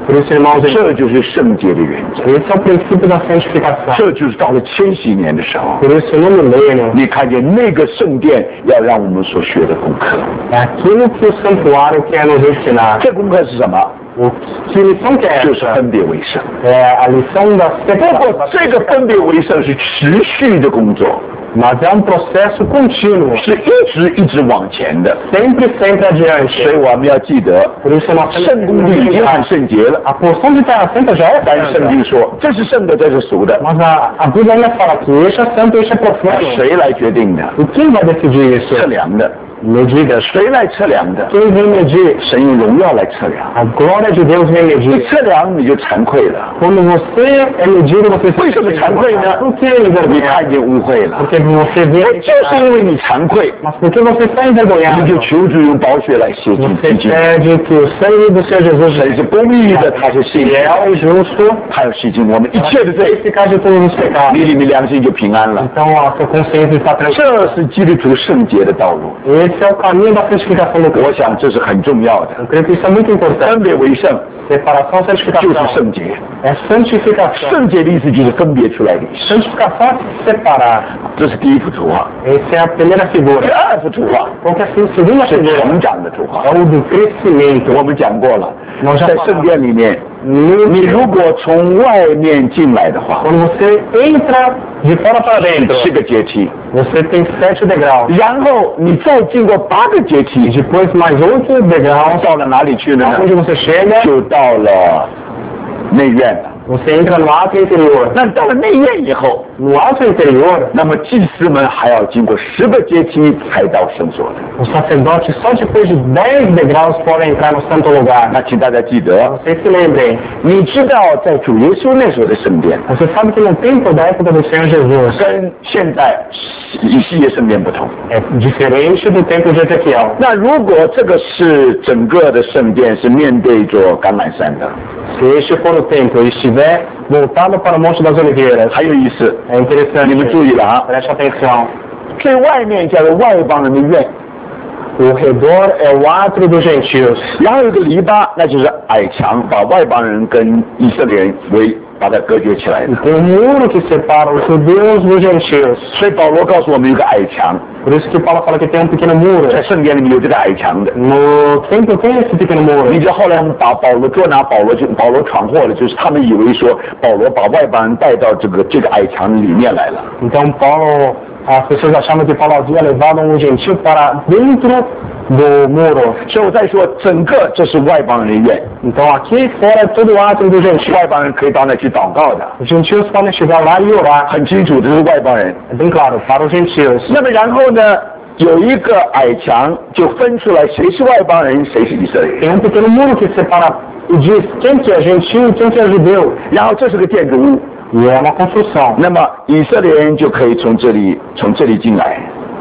Por isso, irmãos, 这就是圣洁的原则。 esse é o princípio da santificação. 这就是到了千禧年的时候， Por isso, no milênio, 你看见那个圣殿要让我们所学的功课。 é aquilo que o santuário quer nos ensinar. 这功课是什么？ O que lição que é 就是 essa? 分别为圣。 É a lição da 不过 separação. 这个分别为圣是持续的工作， Mas é um processo contínuo, 是一直一直往前的。 sempre, sempre 所以 adiante. 我们要记得， Por isso, nós 圣公就已经很圣洁了。 a porção de terra santa já é 但是圣 santa. 经说这是圣的，这是俗的， Mas a, a Bíblia ainda fala que este é santo, este é 那 profundo. 谁来决定的？ E quem vai decidir 测 isso? 量的， Medida. 谁来测量的？ Quem vem medir? 神用荣耀来测量。 A glória de Deus vem 一 medir. 测量你就惭愧了， Quando você é medido, você se 为什么惭愧呢？ Por que 你 envergonhar? 看见污秽了， Porque você vê. 就是因为你惭愧， Mas porque você está 你就 envergonhado? 求主用宝血来洗净 Você 自己。 pede que o sangue do Senhor Jesus 神是公义的，他是信实， fiel e justo 他要洗净我们一切的罪， purificar de todos os pecados. 你里面良心就平安了。 Então a sua consciência está tranquila. 这是基督徒圣洁的道路， Esse é o caminho da santificação do 我 Cristo. 想这是很重要的。 Eu creio que isso é muito importante. 分别为圣 Separação, 就是 santificação. 圣洁， É santificação. 圣洁的意思就是分别出来的意思。 Santificação é separar. 这是第一幅图画， Essa é a primeira 第 figura. 二幅图画 Qual que é a segunda 是 figura? 成长的图画 É。o do crescimento. 我们讲过了， Nós já 在圣殿里面， No 你如果从外面进来的话， Quando você entra de fora para dentro, 是个阶梯， você tem sete degraus. 然后你再经过八个阶 E 梯， depois mais oito degraus. 到了哪里去了呢？ Onde você chega, 就到了内院了。 você entra no átrio interior. 那到了内院以后， No átrio interior, 那么祭司们还要经过十个阶梯才到圣所的。 os sacerdotes só depois de dez degraus podem entrar no santo lugar. 那请大家记得， Vocês se lembrem, 你知道在主耶稣那时候的圣殿， você sabe que no tempo da época do Senhor Jesus 跟现在以西结圣殿不同。 é diferente do tempo de Ezequiel. 那如果这个是整个的圣殿是面对着橄榄山的， Se este for o templo e estiver voltado para o Monte das Oliveiras, 还有意思， é 你们 interessante, 注意了啊， preste atenção. 最外面叫做外邦人的院， O redor é o átrio dos gentios. 然后有个篱笆，那就是矮墙，把外邦人跟以色列人为把它隔绝起来的。 Tem um muro que separa os judeus dos gentios. 所以保罗告诉我们有个矮墙， Por isso que Paulo fala que tem um pequeno muro. 在圣殿里面有这个矮墙的。 No templo tem esse pequeno 你 muro. 知道后来我们把保罗捉拿保罗就保罗闯祸了，就是他们以为说保罗把外邦人带到这个这个矮墙里面来了。 Então Paulo, as pessoas achavam que Paulo havia levado um gentil para dentro do muro. 所以我再说，整个这是外邦人的院， Então aqui fora é todo o átrio do gentio. 外邦人可以到那去祷告的， Os gentios podem chegar lá e orar. 很清楚，这是外邦人。 É bem claro, para os gentios. 那么然后呢，有一个矮墙就分出来谁是外邦人，谁是以色列人。 Tem um pequeno muro que separa e diz quem que é gentio e quem que é judeu. 然后这是个建筑物， E é uma construção. 那么以色列人就可以从这里从这里进来。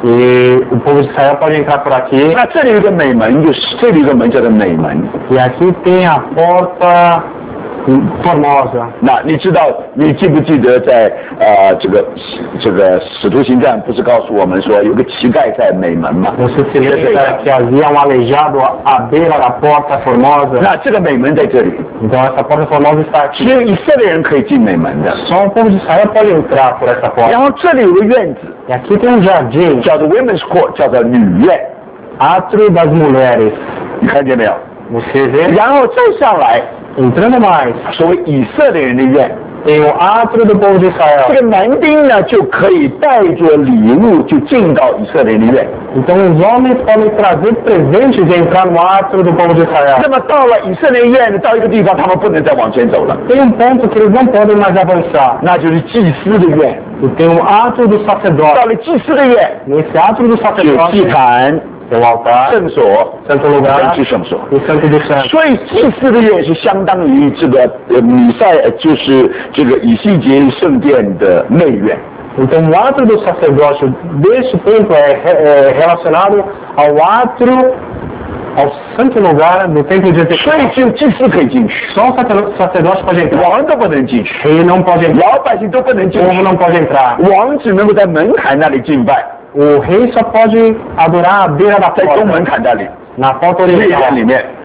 E o povo de Israel pode entrar por aqui. 那这里有个美门，就是这里有个门叫做美门。 E aqui tem a porta formosa. 那你知道，你记不记得在呃这个这个使徒行传不是告诉我们说有个乞丐在美门吗？ Você se lembra que havia um aleijado à beira da porta formosa? 那这个美门在这里， Então essa porta formosa está 只 aqui. 有以色列人可以进美门的。 Só o povo de Israel pode entrar por essa 然 porta. 后这里有个院子， E aqui tem um jardim, 叫做 Women's Court，叫做女院， átrio das mulheres. 你看见没有？ Você vê? 然后再上来， Entrando mais, 所谓以色列人的院， tem o átrio do povo de 这 Israel. 个男丁呢就可以带着礼物就进到以色列人的院。 Então os homens podem trazer presentes e entrar no átrio do povo de 那 Israel. 么到了以色列院，到一个地方，他们不能再往前走了， Tem um ponto que eles não podem mais avançar. 那就是祭司的院。 E tem o átrio do 到 sacerdote. 了祭司的院， Nesse átrio do 有祭 sacerdote 坛、 tem o altar, 圣所、 santo 跟 lugar 至圣所。 e santo dos santos. 所以祭司的院是相当于这个呃米赛，呃就是这个以西结圣殿的内院。 Então o átrio do sacerdote deste templo é, é relacionado ao átrio, ao santo lugar do templo de 所 Ezequiel. 以只有祭司可以进去， Só o sacerdote, sacerdote pode entrar. 王都不能进去， Ele não pode entrar. 老百姓都不能进 O povo 去， não pode entrar. 王只能够在门槛那里敬拜， O rei só pode adorar à beira da 在东门 porta, 槛那里， na porta 内院 oriental. 里面。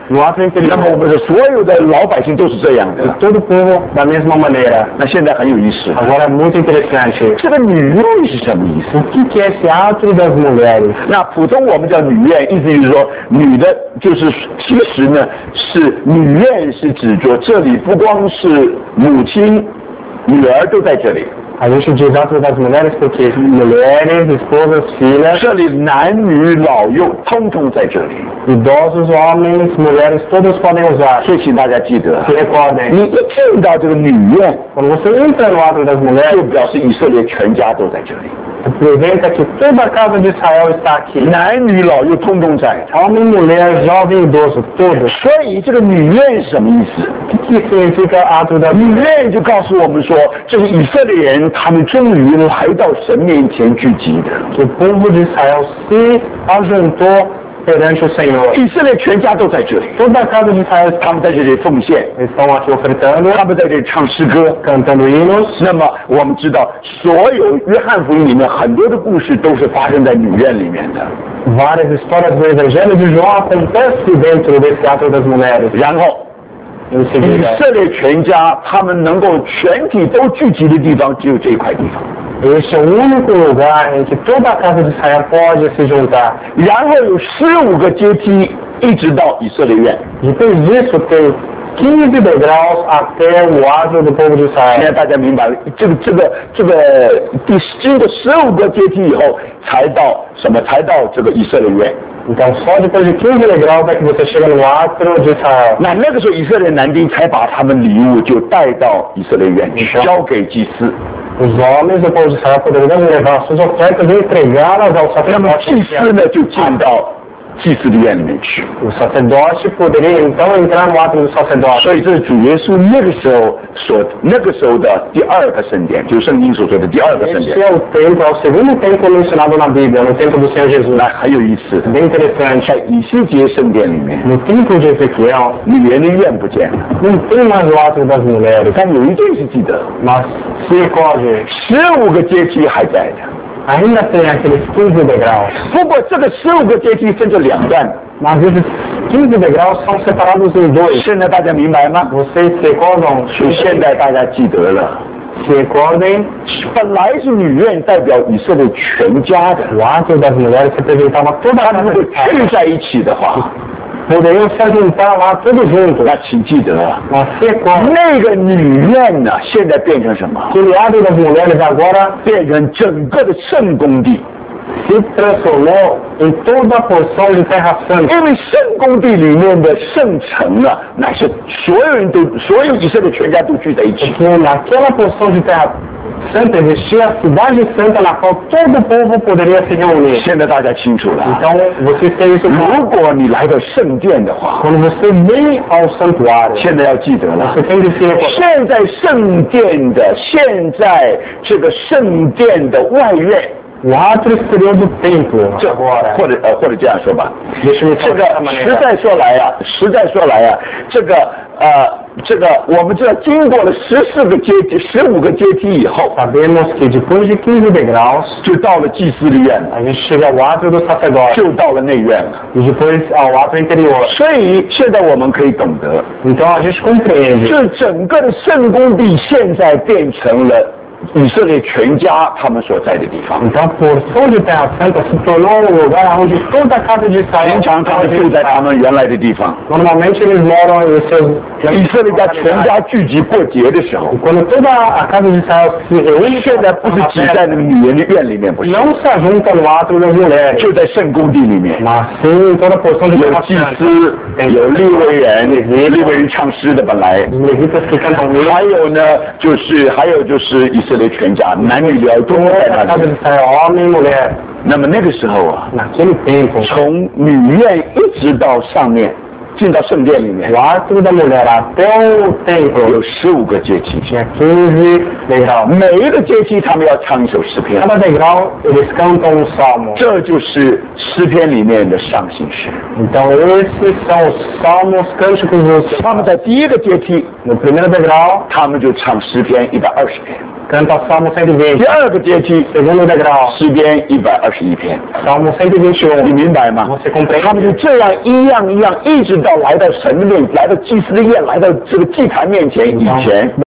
No átrio 那么我 interior, 们的所有的老百姓都是这样的。 todo o povo da mesma maneira. 那现在很有意思， Agora é muito interessante. 这个女院是什么意思？ O que que é esse átrio das mulheres? 那普通我们叫女院，意思就是说，女的，就是其实呢，是女院是指着这里不光是母亲、女儿都在这里， A gente diz átrio das mulheres porque mulheres, esposas, filhas, 这里男女老幼通通在这里。 idosos, homens, mulheres, todos podem usar. 所以请大家记得， Se recordem, 你一进到这个女院， quando você entra no átrio das 就 mulheres, 表示以色列全家都在这里， representa que toda a casa de Israel está aqui. 男女老幼通通在。 Homem, mulher, jovem, idoso, todos. 所以这个女院是什么意思？ O que que significa átrio das 女 mulheres? 院就告诉我们说，这是以色列人他们终于来到神面前聚集的。 Que o povo de Israel se ajuntou perante o Senhor. 以色列全家都在这里， Toda a casa de Israel 他们在这里奉献， estão aqui ofertando, 他们在这里唱诗歌。 cantando hinos. 那么我们知道，所有约翰福音里面很多的故事都是发生在女院里面的。 Várias histórias do Evangelho de João acontecem dentro desse átrio das mulheres. 然后， Em 以 seguida, 色列全家他们能够全体都聚集的地方只有这一块地方。 este é o único lugar em que toda a casa de Israel pode se juntar. 然后有十五个阶梯，一直到以色列院。 Depois disso, tem quinze degraus até o átrio do povo de 现在 Israel. 大家明白了，这个这个这个第经过十五个阶梯以后，才到什么？才到这个以色列院。 Então, só depois de quinze degraus é que você chega no átrio de Israel. 那那个时候，以色列男丁才把他们礼物就带到以色列院去，交给祭司。 Os homens do povo de Israel poderiam levar suas ofertas e entregá-las ao 那么 sacerdote. 祭司呢，就进到祭司的院里面去。 O sacerdote poderia então entrar no átrio do sacerdote. 所以这是主耶稣那个时候所那个时候的第二个圣殿，就是圣经所说的第二个圣 Este 殿。 é o templo, é o segundo templo mencionado na Bíblia, no templo do Senhor Jesus. 那很有意思， Bem interessante. 在以西结圣殿里面， No templo de Ezequiel, 女人的院不见了， não tem mais o átrio das mulheres. 但有一件是记得， Mas se recorde, 十五个阶梯还在的。 ainda tem aqueles quinze degraus. 不过这个十五个阶梯分成两段， Mas esses quinze degraus são separados em dois. 现在大家明白吗？ Vocês se recordam? 所以现在大家记得了， Se recordem, 本来是女院代表以色列全家的， o átrio das mulheres representava toda a 他们 casa 如 de 果 Israel. 聚在一起的话， Poderiam se juntar lá todos juntos. 那请记得， Mas se recordem, 那个女院呢，现在变成什么？ aquele átrio das mulheres agora 变成整个的圣宫地， se transformou em toda a porção de terra santa. 因为圣宫地里面的圣城啊，乃是所有人都，所有以色列全家都聚在一起。 Porque naquela porção de terra santa existia a cidade santa na qual todo o povo poderia se reunir. 现在大家清楚了。 Então, vocês têm isso claro. 如果你来到圣殿的话， Quando você vem ao santuário, 现在要记得了 você。tem que se recordar. 现在圣殿的，现在这个圣殿的外院， O átrio exterior do templo 这 agora. 或者呃或者这样说吧， Deixa eu me 这 falar 个 dessa 实 maneira. 在说来啊，实在说来啊，这个呃这个我们知道，经过了十四个阶梯、十五个阶梯以后， Sabemos que depois de quinze degraus, 就到了祭司的院了， a gente chega ao átrio do sacerdote 就到了内院了。 e depois ao átrio interior. 所以现在我们可以懂得， Então a gente compreende 这整个的圣宫地现在变成了以色列全家他们所在的地方。 Então, a porção de Terra Santa se tornou um lugar onde toda a casa de Israel 平常他们住在他们原来的地方， Normalmente eles moram em seus... 以色列家全家聚集过节的时候， Quando toda a casa de Israel se reúne, 现在不是只在那个女人的院里面，不是， não se ajunta no átrio das mulheres, 就在圣宫地里面， mas sim em toda a porção de 有 Terra 祭 Santa. 司，有利未人，利未人唱诗的本来， Os levitas que cantam hino, 还有呢，就是还有就是以色列全家，男女聊都在 toda a 那 casa 里 de。Israel, homem e mulher. 那么那个时候啊， Naquele tempo, 从女院一直到上面，进到圣殿里面 o，átrio da mulher até o templo 有十五个阶梯， tinha quinze degraus. 每一个阶梯他们要唱一首诗篇， Cada degrau eles cantam um salmo. 这就是诗篇里面的上行诗。 Então esses são os salmos cânticos dos... 他们在第一个阶梯， No primeiro degrau 他们就唱诗篇一百二十篇； canta Salmo cento e 第 vinte. 二个阶梯， Segundo degrau 诗篇一百二十一篇。 Salmo cento e vinte e 你 um. 明白吗？ Você 他们就 compreende? 这样一样一样，一直到来到神的面，来到祭司的宴，来到这个祭坛面前以前，